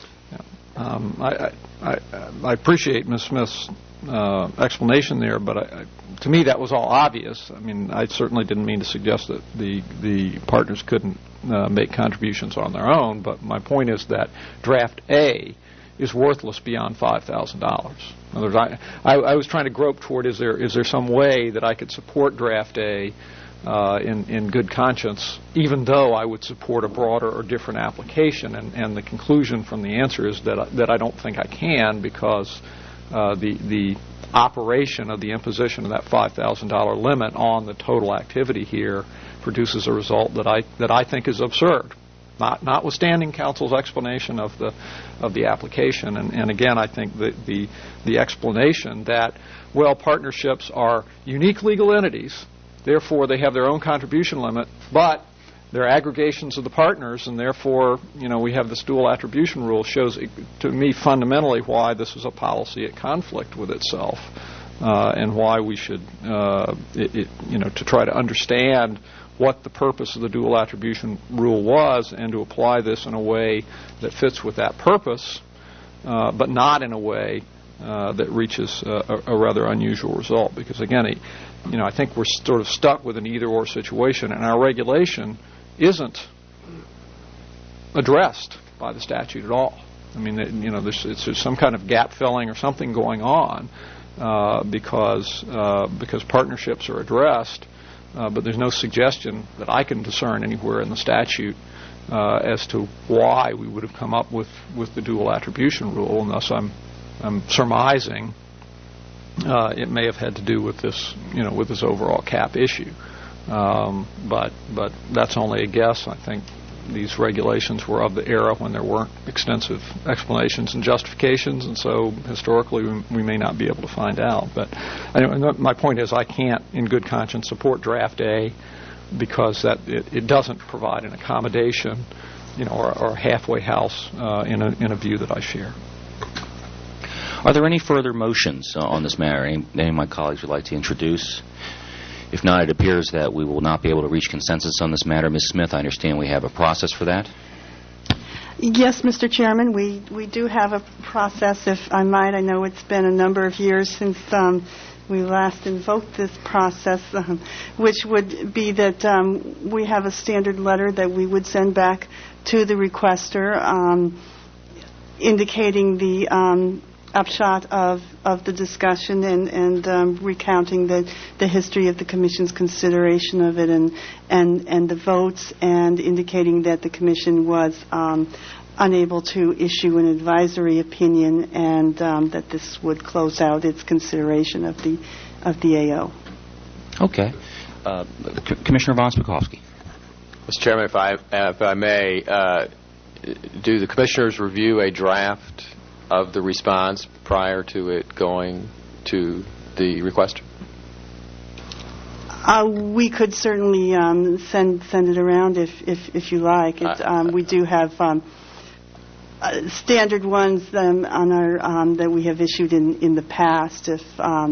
I appreciate Ms. Smith's explanation there, but to me that was all obvious. I mean, I certainly didn't mean to suggest that the partners couldn't make contributions on their own, but my point is that Draft A is worthless beyond $5,000. In other words, I was trying to grope toward is there some way that I could support Draft A in good conscience, even though I would support a broader or different application, and the conclusion from the answer is that I don't think I can, because the operation of the imposition of that $5,000 limit on the total activity here produces a result that I think is absurd, notwithstanding counsel's explanation of the application. And again, I think that the explanation that, well, partnerships are unique legal entities, therefore they have their own contribution limit, but they're aggregations of the partners, and therefore, we have this dual attribution rule, shows to me fundamentally why this is a policy at conflict with itself, and why we should, to try to understand what the purpose of the dual attribution rule was, and to apply this in a way that fits with that purpose, but not in a way that reaches a rather unusual result. Because again, I think we're sort of stuck with an either-or situation, and our regulation isn't addressed by the statute at all. I mean, there's some kind of gap filling or something going on because partnerships are addressed, but there's no suggestion that I can discern anywhere in the statute as to why we would have come up with the dual attribution rule, and thus I'm surmising it may have had to do with this, with this overall cap issue. But that's only a guess. I think these regulations were of the era when there weren't extensive explanations and justifications, and so historically we may not be able to find out. But anyway, my point is I can't, in good conscience, support Draft A because that it doesn't provide an accommodation, or a halfway house in a view that I share. Are there any further motions on this matter any of my colleagues would like to introduce? If not, it appears that we will not be able to reach consensus on this matter. Ms. Smith, I understand we have a process for that. Yes, Mr. Chairman, we do have a process, if I might. I know it's been a number of years since we last invoked this process, which would be that we have a standard letter that we would send back to the requester indicating the upshot of the discussion and recounting the history of the Commission's consideration of it and the votes, and indicating that the Commission was unable to issue an advisory opinion, and that this would close out its consideration of the AO. Okay. Commissioner Von Spakovsky. Mr. Chairman, if I may, do the Commissioners review a draft of the response prior to it going to the requester? We could certainly send it around if you like. We do have standard ones on our that we have issued in the past. If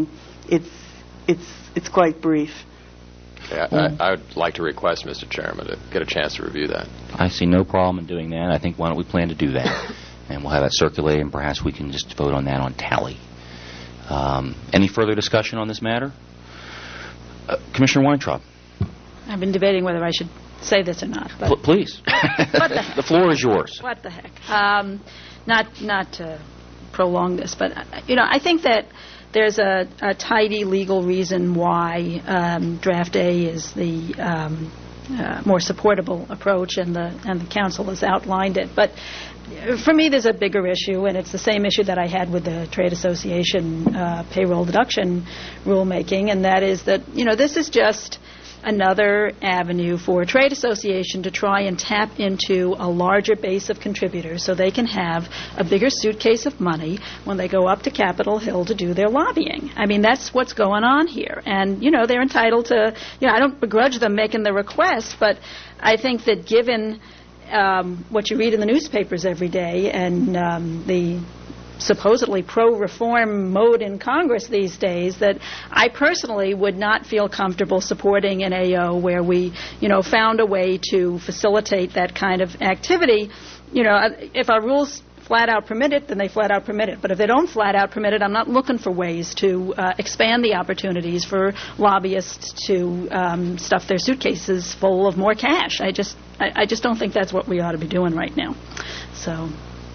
it's quite brief. I would like to request, Mr. Chairman, to get a chance to review that. I see no problem in doing that. I think why don't we plan to do that, and we'll have that circulated, and perhaps we can just vote on that on tally. Any further discussion on this matter? Commissioner Weintraub. I've been debating whether I should say this or not. But please. What the heck? The floor is yours. What the heck? Not to prolong this, but I think that there's a tidy legal reason why Draft A is the more supportable approach, and the council has outlined it. But for me, there's a bigger issue, and it's the same issue that I had with the trade association payroll deduction rulemaking, and that is that this is just another avenue for a trade association to try and tap into a larger base of contributors so they can have a bigger suitcase of money when they go up to Capitol Hill to do their lobbying. I mean, that's what's going on here. And, they're entitled to, I don't begrudge them making the request, but I think that given what you read in the newspapers every day and the supposedly pro-reform mode in Congress these days, that I personally would not feel comfortable supporting an AO where we, found a way to facilitate that kind of activity. If our rules flat out permit it, then they flat out permit it. But if they don't flat out permit it, I'm not looking for ways to expand the opportunities for lobbyists to stuff their suitcases full of more cash. I just don't think that's what we ought to be doing right now. So.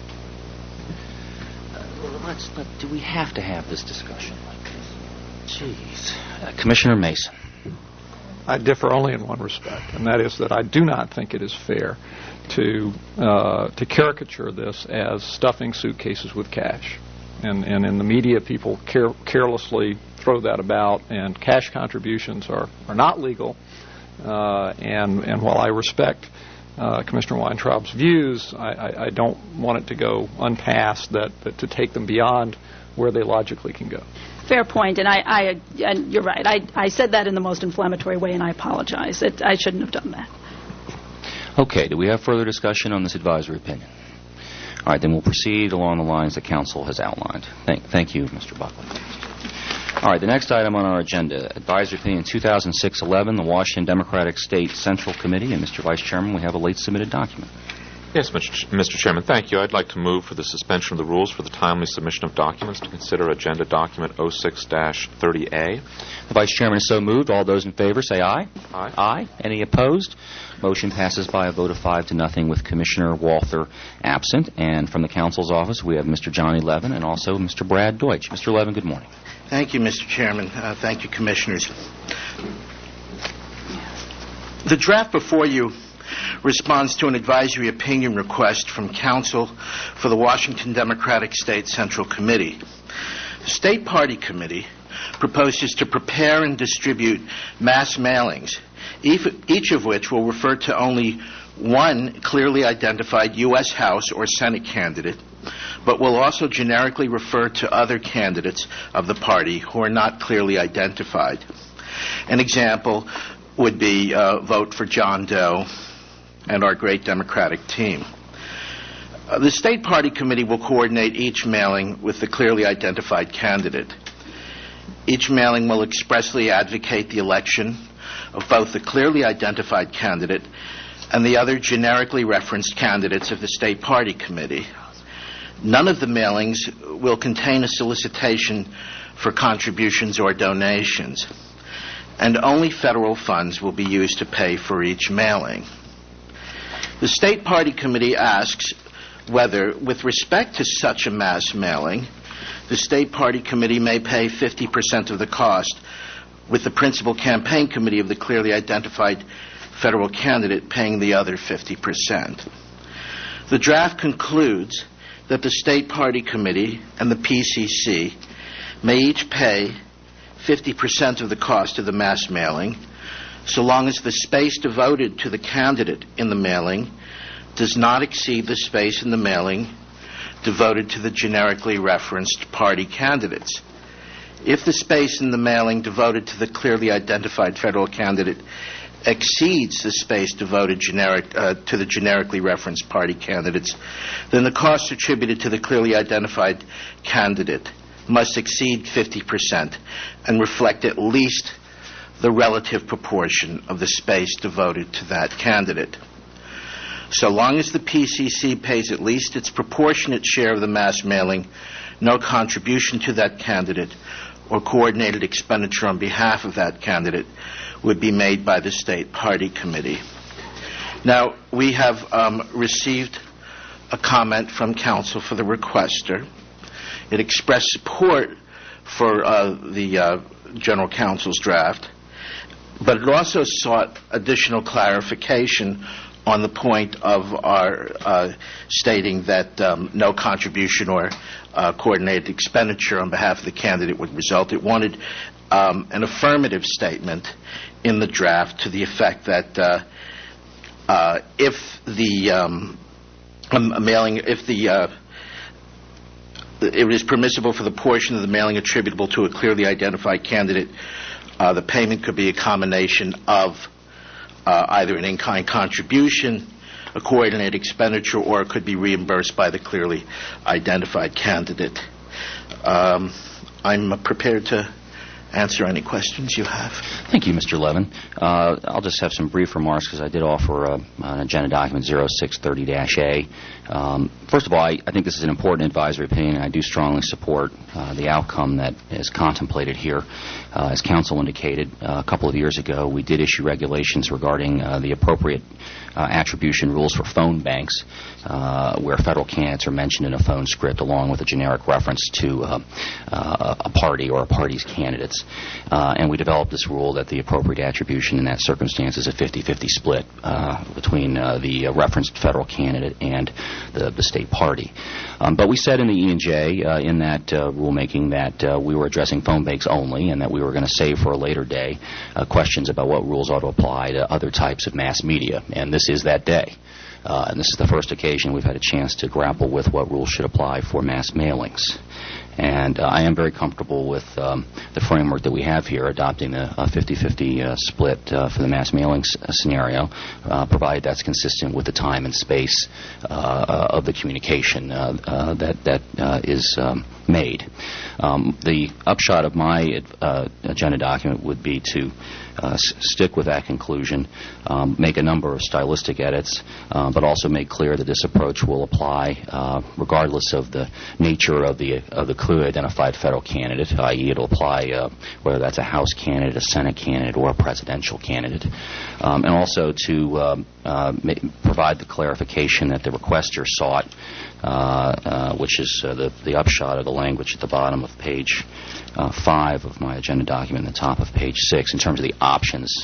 Do we have to have this discussion like this? Jeez. Commissioner Mason. I differ only in one respect, and that is that I do not think it is fair to caricature this as stuffing suitcases with cash. And in the media, people carelessly throw that about, and cash contributions are not legal. And while I respect Commissioner Weintraub's views, I don't want it to go unpassed that to take them beyond where they logically can go. Fair point, and you're right. I said that in the most inflammatory way, and I apologize. I shouldn't have done that. Okay, do we have further discussion on this advisory opinion? All right, then we'll proceed along the lines that council has outlined. Thank you, Mr. Buckley. All right, the next item on our agenda, Advisory Opinion 2006-11, the Washington Democratic State Central Committee. And, Mr. Vice Chairman, we have a late submitted document. Yes, Mr. Chairman, thank you. I'd like to move for the suspension of the rules for the timely submission of documents to consider Agenda Document 06-30A. The Vice Chairman is so moved. All those in favor say aye. Aye. Aye. Any opposed? Motion passes by a vote of 5-0 with Commissioner Walther absent. And from the Council's office, we have Mr. Johnny Levin and also Mr. Brad Deutsch. Mr. Levin, good morning. Thank you, Mr. Chairman. Thank you, Commissioners. The draft before you responds to an advisory opinion request from Council for the Washington Democratic State Central Committee. The State Party Committee proposes to prepare and distribute mass mailings, each of which will refer to only one clearly identified U.S. House or Senate candidate, but will also generically refer to other candidates of the party who are not clearly identified. An example would be vote for John Doe and our great Democratic team. The State Party Committee will coordinate each mailing with the clearly identified candidate. Each mailing will expressly advocate the election of both the clearly identified candidate and the other generically referenced candidates of the State Party Committee. None of the mailings will contain a solicitation for contributions or donations, and only federal funds will be used to pay for each mailing. The State Party Committee asks whether, with respect to such a mass mailing, the State Party Committee may pay 50% of the cost, with the principal campaign committee of the clearly identified federal candidate paying the other 50%. The draft concludes that the State Party Committee and the PCC may each pay 50% of the cost of the mass mailing, so long as the space devoted to the candidate in the mailing does not exceed the space in the mailing devoted to the generically referenced party candidates. If the space in the mailing devoted to the clearly identified federal candidate exceeds the space devoted to the generically referenced party candidates, then the costs attributed to the clearly identified candidate must exceed 50% and reflect at least the relative proportion of the space devoted to that candidate. So long as the PCC pays at least its proportionate share of the mass mailing, no contribution to that candidate or coordinated expenditure on behalf of that candidate would be made by the state party committee. Now, we have received a comment from counsel for the requester. It expressed support for the general counsel's draft, but it also sought additional clarification on the point of our stating that no contribution or coordinated expenditure on behalf of the candidate would result. It wanted an affirmative statement in the draft to the effect that if it is permissible for the portion of the mailing attributable to a clearly identified candidate, the payment could be a combination of either an in-kind contribution, a coordinated expenditure, or it could be reimbursed by the clearly identified candidate. I'm prepared to answer any questions you have. Thank you, Mr. Levin. I'll just have some brief remarks because I did offer an agenda document 0630-A. First of all, I think this is an important advisory opinion, and I do strongly support the outcome that is contemplated here. As counsel indicated, a couple of years ago, we did issue regulations regarding the appropriate attribution rules for phone banks, where federal candidates are mentioned in a phone script along with a generic reference to a party or a party's candidates. And we developed this rule that the appropriate attribution in that circumstance is a 50-50 split between the referenced federal candidate and the state party. But we said in the E&J in that rulemaking that we were addressing phone banks only and that we were going to save for a later day questions about what rules ought to apply to other types of mass media. And this is that day. And this is the first occasion we've had a chance to grapple with what rules should apply for mass mailings. And I am very comfortable with the framework that we have here, adopting a 50-50 split for the mass mailings scenario, provided that's consistent with the time and space of the communication that is made. The upshot of my agenda document would be to stick with that conclusion, make a number of stylistic edits, but also make clear that this approach will apply regardless of the nature of the clearly identified federal candidate, i.e. it'll apply whether that's a House candidate, a Senate candidate, or a presidential candidate. And also to provide the clarification that the requester sought, which is the upshot of the language at the bottom of page 5 of my agenda document and the top of page 6 in terms of the options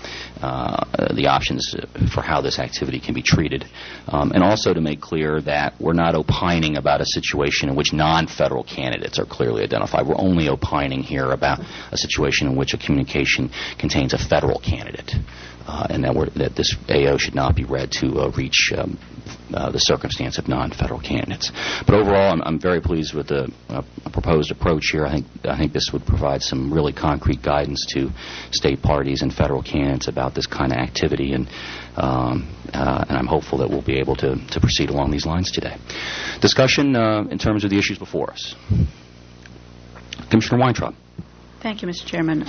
for how this activity can be treated. And also to make clear that we're not opining about a situation in which non-federal candidates are clearly identified. We're only opining here about a situation in which a communication contains a federal candidate. And that this AO should not be read to reach the circumstance of non-federal candidates. But overall, I'm very pleased with the proposed approach here. I think this would provide some really concrete guidance to state parties and federal candidates about this kind of activity, and I'm hopeful that we'll be able to proceed along these lines today. Discussion in terms of the issues before us. Commissioner Weintraub. Thank you, Mr. Chairman.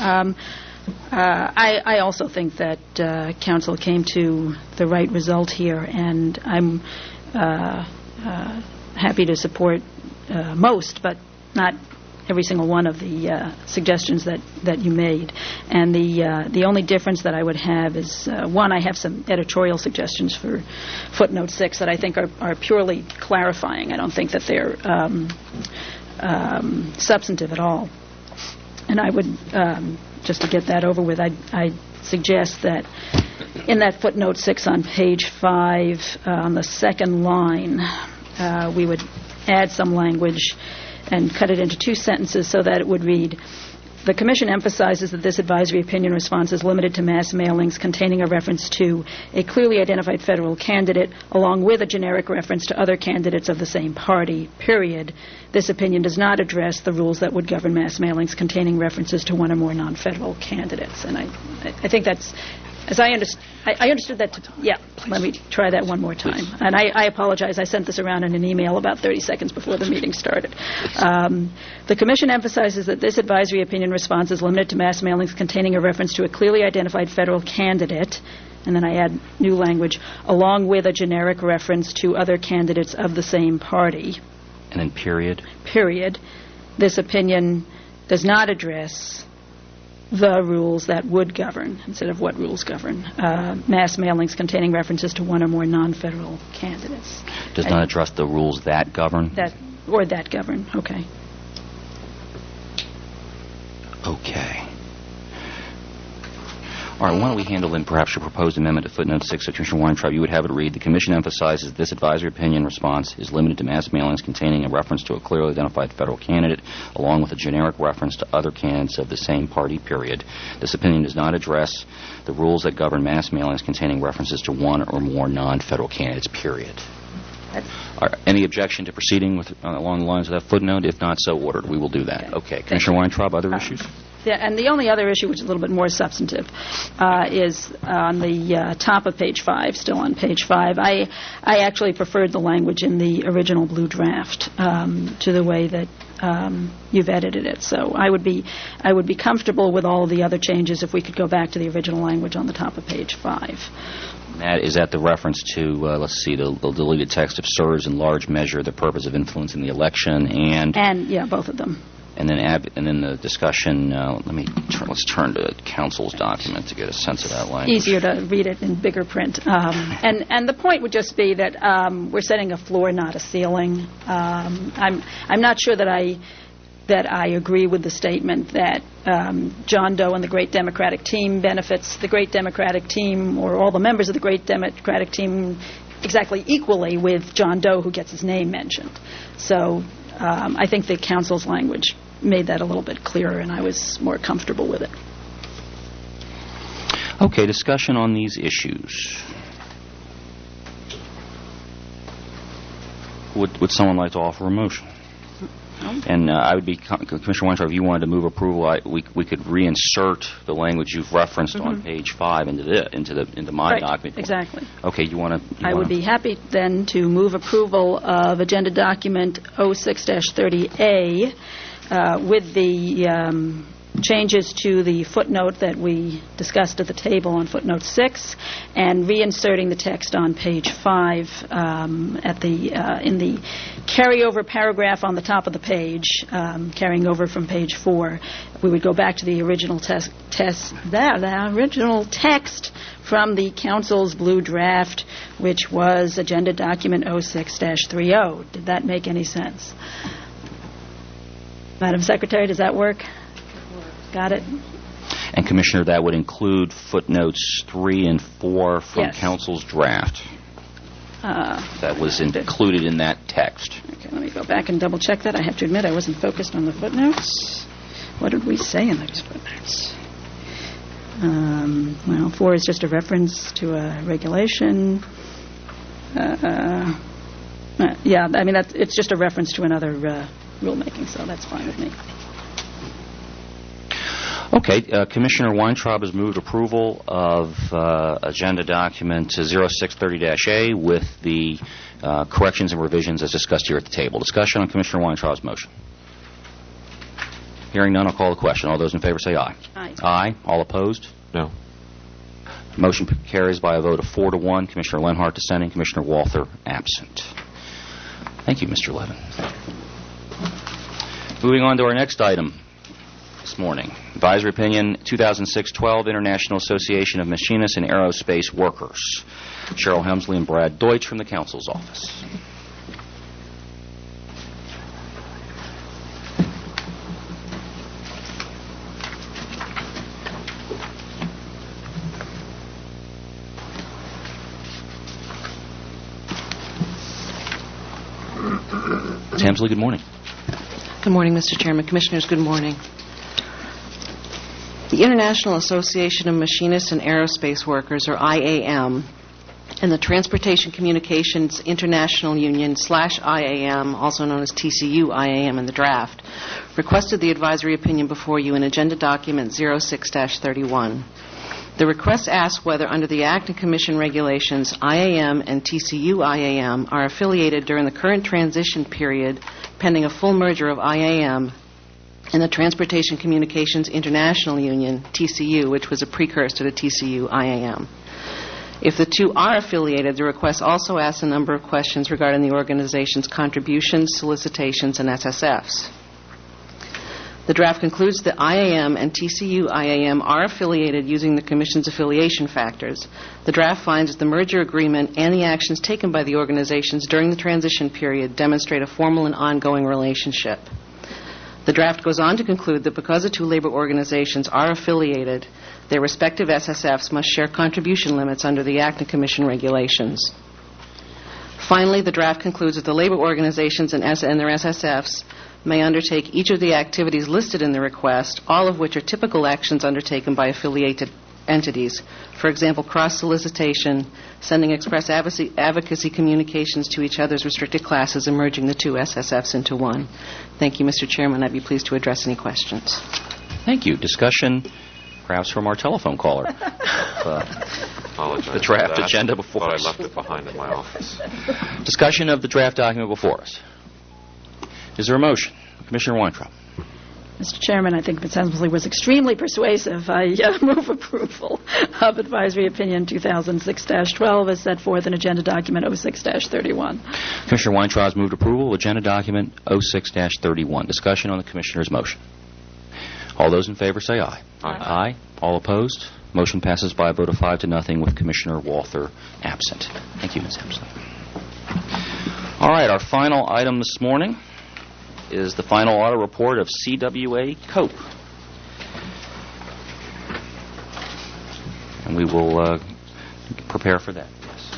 I also think that Council came to the right result here, and I'm happy to support most, but not every single one of the suggestions that you made. And the only difference that I would have is, one, I have some editorial suggestions for footnote 6 that I think are purely clarifying. I don't think that they're substantive at all. And I would, just to get that over with, I'd suggest that in that footnote 6 on page 5, on the second line, we would add some language and cut it into 2 sentences so that it would read, "The Commission emphasizes that this advisory opinion response is limited to mass mailings containing a reference to a clearly identified federal candidate along with a generic reference to other candidates of the same party, period. this opinion does not address the rules that would govern mass mailings containing references to one or more non-federal candidates. And I think that's, as I understood that. Let me try that one more time. Please. And I apologize. I sent this around in an email about 30 seconds before the meeting started. The Commission emphasizes that this advisory opinion response is limited to mass mailings containing a reference to a clearly identified federal candidate, and then I add new language, along with a generic reference to other candidates of the same party. And then period. Period. This opinion does not address the rules that would govern, instead of what rules govern, mass mailings containing references to one or more non-federal candidates. Does not address the rules that govern? That govern, okay. Okay. All right, why don't we handle then perhaps your proposed amendment to footnote 6 of Commissioner Weintraub? You would have it read, the Commission emphasizes this advisory opinion response is limited to mass mailings containing a reference to a clearly identified federal candidate, along with a generic reference to other candidates of the same party, period. This opinion does not address the rules that govern mass mailings containing references to one or more non-federal candidates, period. Any objection to proceeding with along the lines of that footnote? If not, so ordered. We will do that. Okay. Commissioner Weintraub, other issues? Yeah, and the only other issue, which is a little bit more substantive, is on the top of page 5, still on page 5. I actually preferred the language in the original blue draft to the way that you've edited it. So I would be comfortable with all of the other changes if we could go back to the original language on the top of page 5. Is that the reference to, let's see, the deleted text of serves in large measure the purpose of influencing the election and yeah, both of them. And then the discussion. Let's turn to Council's document to get a sense of that language. Easier to read it in bigger print. And the point would just be that we're setting a floor, not a ceiling. I'm not sure that I agree with the statement that John Doe and the Great Democratic Team benefits the Great Democratic Team or all the members of the Great Democratic Team exactly equally with John Doe, who gets his name mentioned. So I think the Council's language made that a little bit clearer, and I was more comfortable with it. Okay, discussion on these issues. Would someone like to offer a motion? And I would be, Commissioner Weintraub, if you wanted to move approval, we could reinsert the language you've referenced on page 5 into my document. Exactly. Okay, you want to? I would be happy then to move approval of Agenda Document 06-30A with the changes to the footnote that we discussed at the table on footnote 6, and reinserting the text on page 5 in the carryover paragraph on the top of the page, carrying over from page 4. We would go back to the original text from the Council's blue draft, which was Agenda Document 06-30. Did that make any sense? Madam Secretary, does that work? Got it. And, Commissioner, that would include footnotes 3 and 4 from Council's draft. That was included in that text. Okay, let me go back and double-check that. I have to admit I wasn't focused on the footnotes. What did we say in those footnotes? 4 is just a reference to a regulation. It's just a reference to another rulemaking, so that's fine with me. Okay, Commissioner Weintraub has moved approval of Agenda Document 0630-A with the corrections and revisions as discussed here at the table. Discussion on Commissioner Weintraub's motion. Hearing none, I'll call the question. All those in favor say aye. Aye. Aye. All opposed? No. Motion carries by a vote of 4-1. Commissioner Lenhart dissenting, Commissioner Walther absent. Thank you, Mr. Levin. Moving on to our next item this morning. Advisory Opinion 2006-12, International Association of Machinists and Aerospace Workers. Cheryl Hemsley and Brad Deutsch from the Council's office. Ms. Hemsley, good morning. Good morning, Mr. Chairman. Commissioners, good morning. The International Association of Machinists and Aerospace Workers, or IAM, and the Transportation Communications International Union /IAM, also known as TCU-IAM in the draft, requested the advisory opinion before you in Agenda Document 06-31. The request asks whether, under the Act and Commission regulations, IAM and TCU-IAM are affiliated during the current transition period pending a full merger of IAM and the Transportation Communications International Union, TCU, which was a precursor to TCU-IAM. If the two are affiliated, the request also asks a number of questions regarding the organization's contributions, solicitations, and SSFs. The draft concludes that IAM and TCU-IAM are affiliated using the Commission's affiliation factors. The draft finds that the merger agreement and the actions taken by the organizations during the transition period demonstrate a formal and ongoing relationship. The draft goes on to conclude that because the two labor organizations are affiliated, their respective SSFs must share contribution limits under the Act and Commission regulations. Finally, the draft concludes that the labor organizations and their SSFs may undertake each of the activities listed in the request, all of which are typical actions undertaken by affiliated entities. For example, cross-solicitation, sending express advocacy communications to each other's restricted classes, and merging the two SSFs into one. Thank you, Mr. Chairman. I'd be pleased to address any questions. Thank you. Discussion, perhaps from our telephone caller. The draft agenda before us. I left it behind in my office. Discussion of the draft document before us. Is there a motion? Commissioner Weintraub. Mr. Chairman, I think Ms. Hemsley was extremely persuasive. I move approval of Advisory Opinion 2006-12 as set forth in Agenda Document 06-31. Commissioner Weintraub has moved approval of Agenda Document 06-31. Discussion on the Commissioner's motion. All those in favor say aye. Aye. All opposed? Motion passes by a vote of 5-0 with Commissioner Walther absent. Thank you, Ms. Hemsley. All right, our final item this morning is the final audit report of CWA Cope. And we will prepare for that. Yes.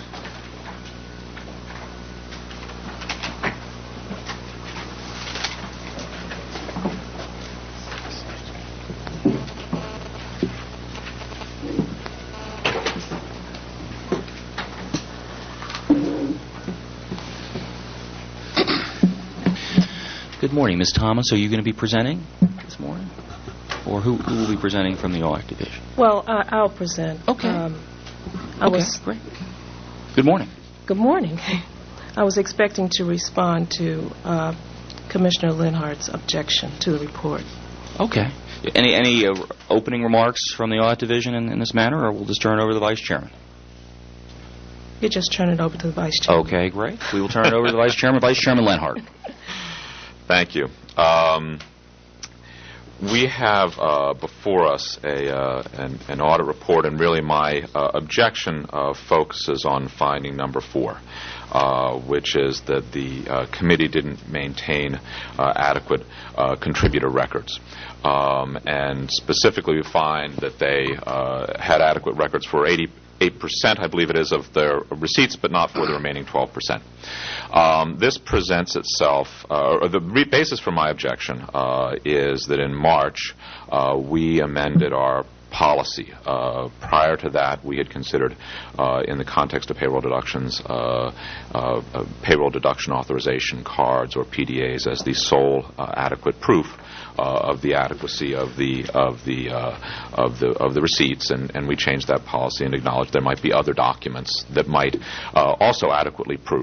Good morning, Ms. Thomas. Are you going to be presenting this morning? Or who will be presenting from the Audit Division? Well, I'll present. Okay. Great. Good morning. Good morning. I was expecting to respond to Commissioner Lenhart's objection to the report. Okay. Any opening remarks from the Audit Division in this matter, or we'll just turn it over to the Vice Chairman? You just turn it over to the Vice Chairman. Okay, great. We will turn it over to the Vice Chairman, Vice Chairman Lenhart. Thank you. We have before us an audit report, and really my objection focuses on finding number 4, which is that the committee didn't maintain adequate contributor records. And specifically, we find that they had adequate records for 88%, I believe it is, of their receipts, but not for the remaining 12%. This presents itself, or the basis for my objection is that in March we amended our policy. Prior to that, we had considered, in the context of payroll deductions, payroll deduction authorization cards, or PDAs, as the sole adequate proof of the adequacy of the receipts, and we changed that policy and acknowledged there might be other documents that might also adequately prove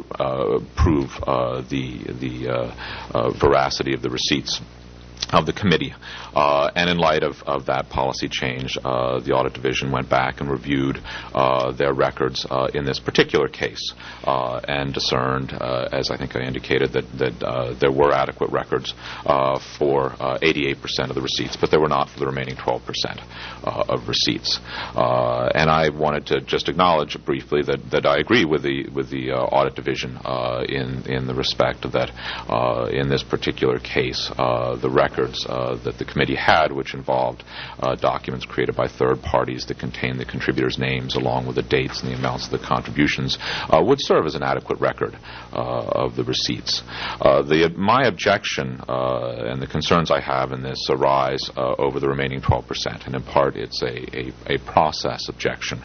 the veracity of the receipts of the committee. And in light of that policy change, the Audit Division went back and reviewed their records in this particular case and discerned, as I think I indicated, that there were adequate records for 88% of the receipts, but they were not for the remaining 12% of receipts. And I wanted to just acknowledge briefly that I agree with the Audit Division in the respect that in this particular case, the records records that the committee had, which involved documents created by third parties that contain the contributors' names along with the dates and the amounts of the contributions, would serve as an adequate record of the receipts. My objection and the concerns I have in this arise over the remaining 12%, and in part it's a process objection.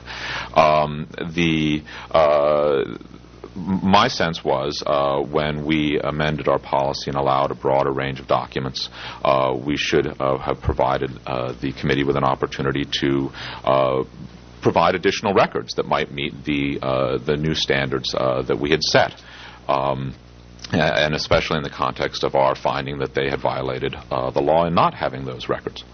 My sense was when we amended our policy and allowed a broader range of documents, we should have provided the committee with an opportunity to provide additional records that might meet the new standards that we had set. And especially in the context of our finding that they had violated the law in not having those records.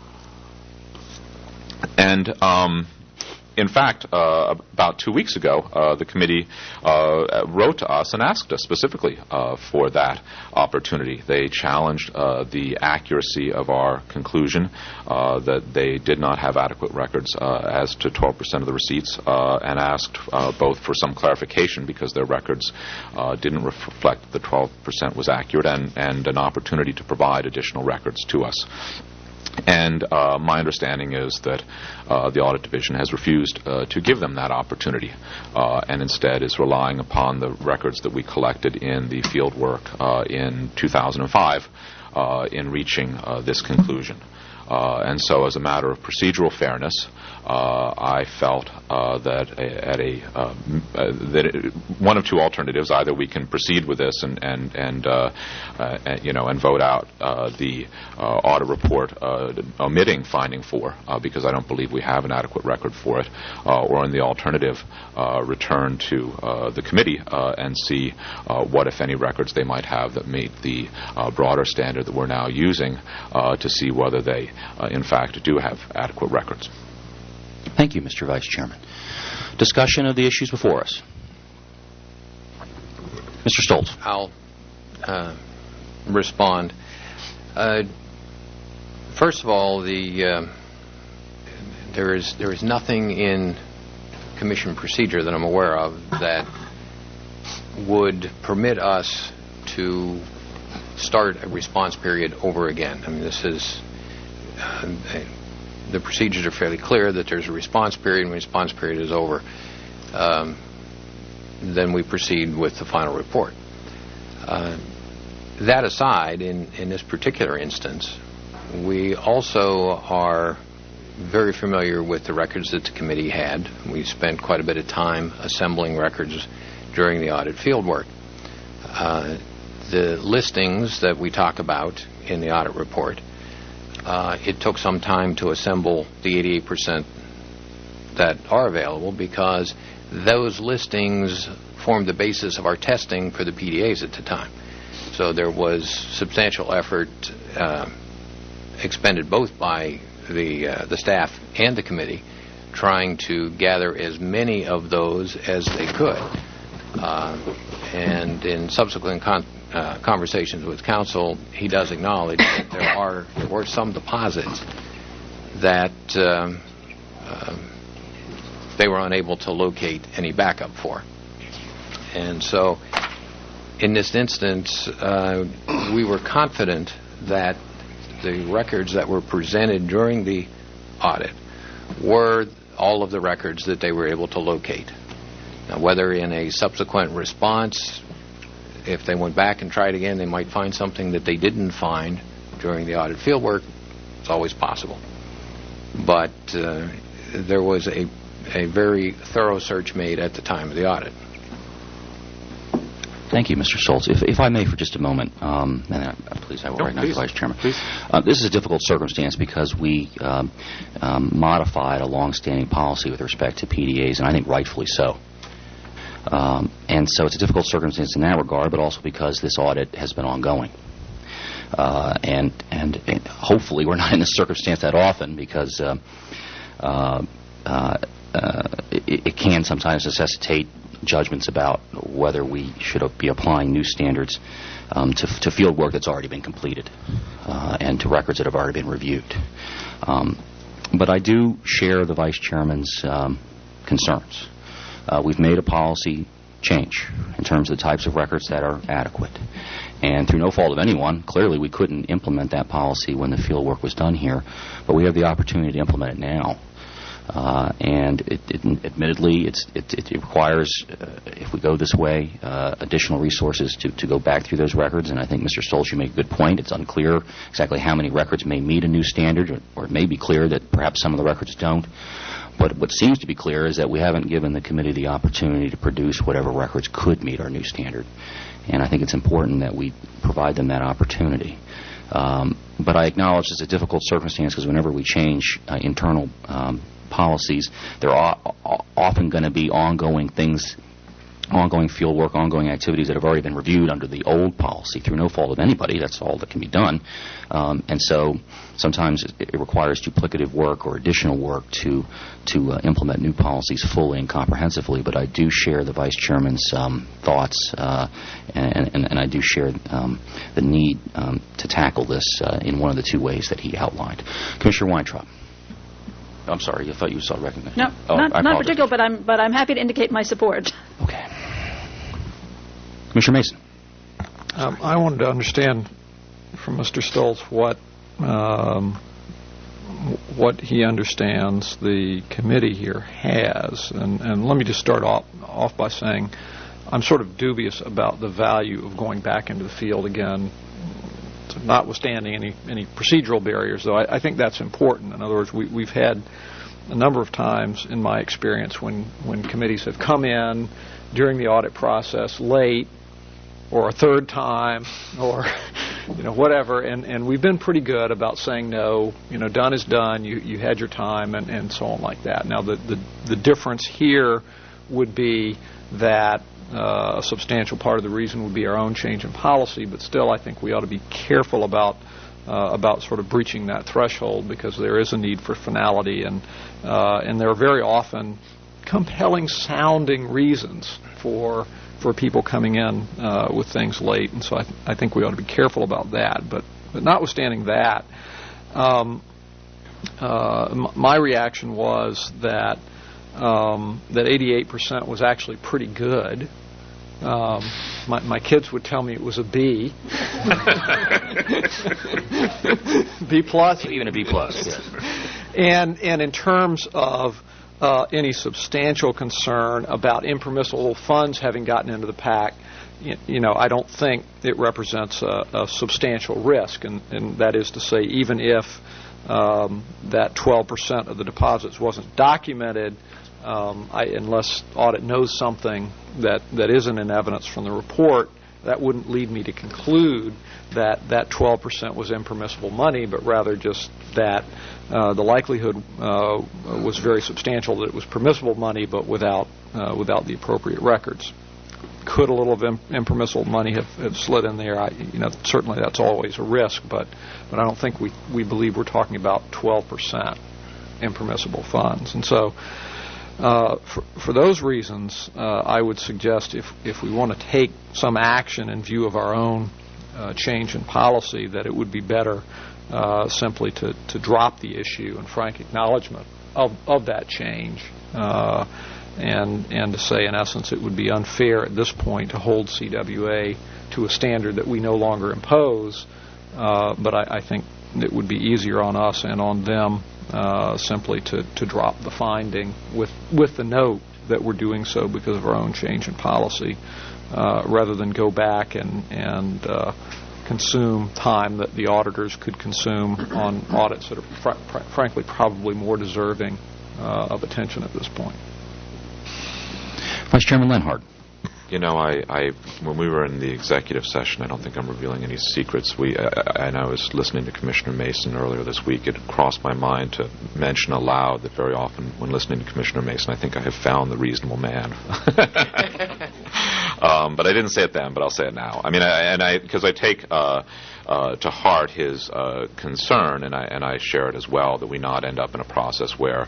And in fact, about 2 weeks ago, the committee wrote to us and asked us specifically for that opportunity. They challenged the accuracy of our conclusion that they did not have adequate records as to 12% of the receipts, and asked both for some clarification because their records didn't reflect the 12% was accurate, and an opportunity to provide additional records to us. And my understanding is that the Audit Division has refused to give them that opportunity and instead is relying upon the records that we collected in the field work in 2005 in reaching this conclusion. And so as a matter of procedural fairness, I felt that one of two alternatives: either we can proceed with this and vote out the audit report omitting finding 4 because I don't believe we have an adequate record for it, or in the alternative, return to the committee and see what, if any, records they might have that meet the broader standard that we're now using to see whether they in fact do have adequate records. Thank you, Mr. Vice Chairman. Discussion of the issues before us. Mr. Stoltz. I'll respond. First of all, there is nothing in Commission procedure that I'm aware of that would permit us to start a response period over again. I mean, this is the procedures are fairly clear that there's a response period, and when the response period is over, then we proceed with the final report. That aside, in this particular instance, we also are very familiar with the records that the committee had. We spent quite a bit of time assembling records during the audit fieldwork. The listings that we talk about in the audit report, it took some time to assemble the 88% that are available because those listings formed the basis of our testing for the PDAs at the time. So there was substantial effort expended both by the staff and the committee trying to gather as many of those as they could. And in subsequent conversations with counsel, he does acknowledge that there were some deposits that they were unable to locate any backup for. And so in this instance, we were confident that the records that were presented during the audit were all of the records that they were able to locate. Now, whether in a subsequent response, if they went back and tried again, they might find something that they didn't find during the audit fieldwork. It's always possible. But there was a very thorough search made at the time of the audit. Thank you, Mr. Stoltz. If I may for just a moment, please, I will recognize the Vice Chairman. Please. This is a difficult circumstance because we modified a long-standing policy with respect to PDAs, and I think rightfully so. And so it's a difficult circumstance in that regard, but also because this audit has been ongoing. And hopefully we're not in this circumstance that often because it can sometimes necessitate judgments about whether we should be applying new standards to field work that's already been completed and to records that have already been reviewed. But I do share the Vice Chairman's concerns. We've made a policy change in terms of the types of records that are adequate. And through no fault of anyone, clearly we couldn't implement that policy when the field work was done here, but we have the opportunity to implement it now. And admittedly, it requires, if we go this way, additional resources to go back through those records. And I think, Mr. Stoltz, you make a good point. It's unclear exactly how many records may meet a new standard, or it may be clear that perhaps some of the records don't. But what seems to be clear is that we haven't given the committee the opportunity to produce whatever records could meet our new standard. And I think it's important that we provide them that opportunity. But I acknowledge it's a difficult circumstance because whenever we change internal policies, there are often going to be ongoing things, ongoing field work, ongoing activities that have already been reviewed under the old policy through no fault of anybody. That's all that can be done. And so sometimes it requires duplicative work or additional work to implement new policies fully and comprehensively. But I do share the Vice Chairman's thoughts, and I do share the need to tackle this in one of the two ways that he outlined. Commissioner Weintraub. I'm sorry, I thought you saw recognition. No, not particular, but I'm happy to indicate my support. Okay. Commissioner Mason. I wanted to understand from Mr. Stoltz what he understands the committee here has, and let me just start off by saying I'm sort of dubious about the value of going back into the field again, notwithstanding any procedural barriers, though I think that's important. In other words, we've had a number of times in my experience when committees have come in during the audit process late, or a third time, or whatever, and we've been pretty good about saying no, done is done, you had your time, and so on like that. Now the difference here would be that a substantial part of the reason would be our own change in policy, but still I think we ought to be careful about sort of breaching that threshold, because there is a need for finality, and there are very often compelling sounding reasons for people coming in with things late, and so I think we ought to be careful about that. But notwithstanding that, my reaction was that 88% was actually pretty good. My kids would tell me it was a B. B plus, even a B plus. Yes. And in terms of any substantial concern about impermissible funds having gotten into the PAC, I don't think it represents a substantial risk, and that is to say, even if that 12% of the deposits wasn't documented, unless audit knows something that isn't in evidence from the report, that wouldn't lead me to conclude that 12% was impermissible money, but rather just that the likelihood was very substantial that it was permissible money, but without the appropriate records. Could a little of impermissible money have slid in there? Certainly that's always a risk, but I don't think we believe we're talking about 12% impermissible funds. And so for those reasons, I would suggest if we want to take some action in view of our own change in policy, that it would be better simply to drop the issue and frank acknowledgement of that change, and to say, in essence, it would be unfair at this point to hold CWA to a standard that we no longer impose, but I think it would be easier on us and on them simply to drop the finding with the note that we're doing so because of our own change in policy, rather than go back and consume time that the auditors could consume on audits that are frankly probably more deserving of attention at this point. Vice Chairman Lenhart. When we were in the executive session, I don't think I'm revealing any secrets. And I was listening to Commissioner Mason earlier this week. It crossed my mind to mention aloud that very often, when listening to Commissioner Mason, I think I have found the reasonable man. But I didn't say it then, but I'll say it now. Because I take to heart his concern, and I share it as well, that we not end up in a process where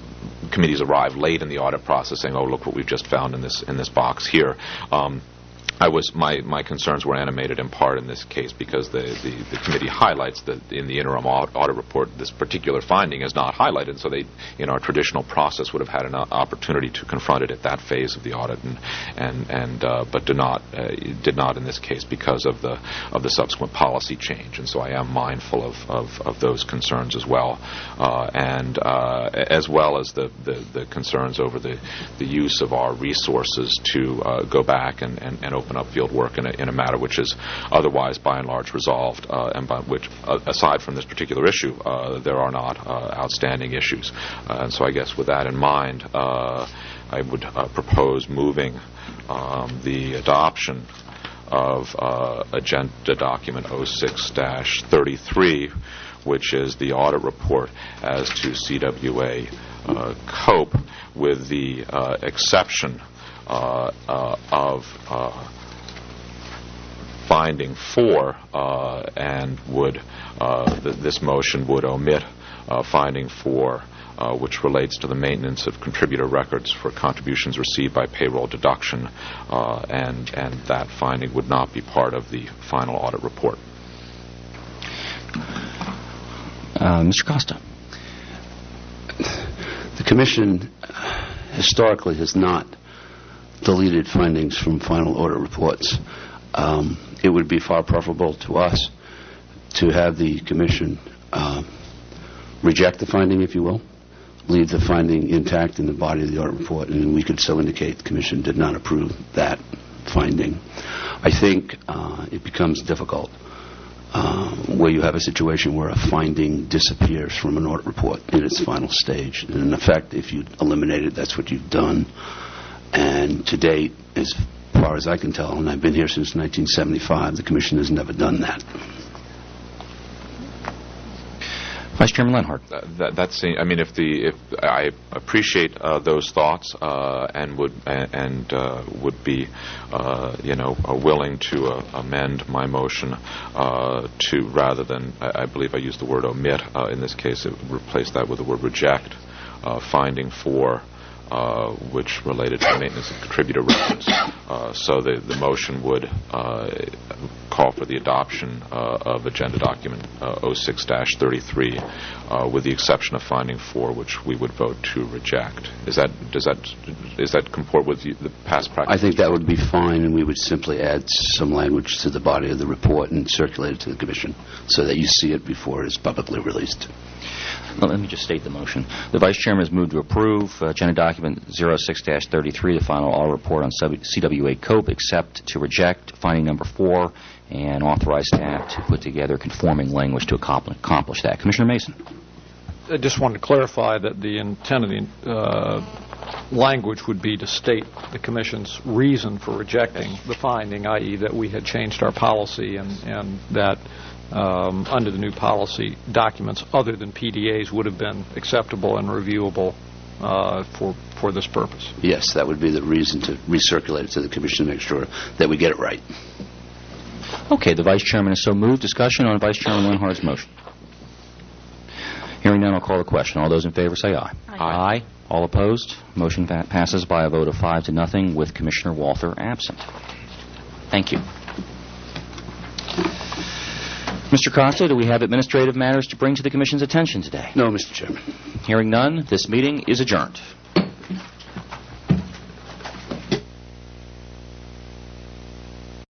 committees arrive late in the audit process saying, "Oh, look what we've just found in this box here." my concerns were animated in part in this case because the committee highlights that in the interim audit report this particular finding is not highlighted, so they, in our traditional process, would have had an opportunity to confront it at that phase of the audit, but did not in this case because of the subsequent policy change, and so I am mindful of those concerns as well, and as well as the concerns over the use of our resources to go back and open up field work in a matter which is otherwise by and large resolved, and by which, aside from this particular issue, there are not outstanding issues. And so I guess with that in mind, I would propose moving the adoption of Agenda Document 06-33, which is the audit report as to CWA COPE, with the exception of finding 4, and would this motion would omit finding 4, which relates to the maintenance of contributor records for contributions received by payroll deduction, and that finding would not be part of the final audit report. Mr. Costa. The Commission historically has not deleted findings from final audit reports. It would be far preferable to us to have the Commission reject the finding, if you will, leave the finding intact in the body of the audit report, and we could so indicate the Commission did not approve that finding. I think it becomes difficult where you have a situation where a finding disappears from an audit report in its final stage. And in effect, if you eliminate it, that's what you've done. And to date, as far as I can tell, and I've been here since 1975, the Commission has never done that. Vice Chairman Lenhart. I mean, if I appreciate those thoughts and would be willing to amend my motion to, rather than, I believe I used the word omit in this case, replace that with the word reject, finding 4, which related to maintenance of contributor records. So the motion would call for the adoption of Agenda Document 06-33, with the exception of finding 4, which we would vote to reject. Does that comport with the past practice? I think that would be fine, and we would simply add some language to the body of the report and circulate it to the Commission so that you see it before it is publicly released. Well, let me just state the motion. The Vice Chairman has moved to approve Agenda Document 06-33, the final audit report on CWA COPE, except to reject finding number 4 and authorize staff to put together conforming language to accomplish that. Commissioner Mason. I just wanted to clarify that the intent of the language would be to state the Commission's reason for rejecting the finding, i.e. that we had changed our policy and that under the new policy, documents other than PDAs would have been acceptable and reviewable for this purpose. Yes, that would be the reason to recirculate it to the Commission to make sure that we get it right. Okay, the Vice Chairman has so moved. Discussion on Vice Chairman Lenhart's motion. Hearing none, I'll call the question. All those in favor say aye. Aye. All opposed? Motion passes by a vote of 5-0 with Commissioner Walther absent. Thank you. Mr. Costa, do we have administrative matters to bring to the Commission's attention today? No, Mr. Chairman. Hearing none, this meeting is adjourned.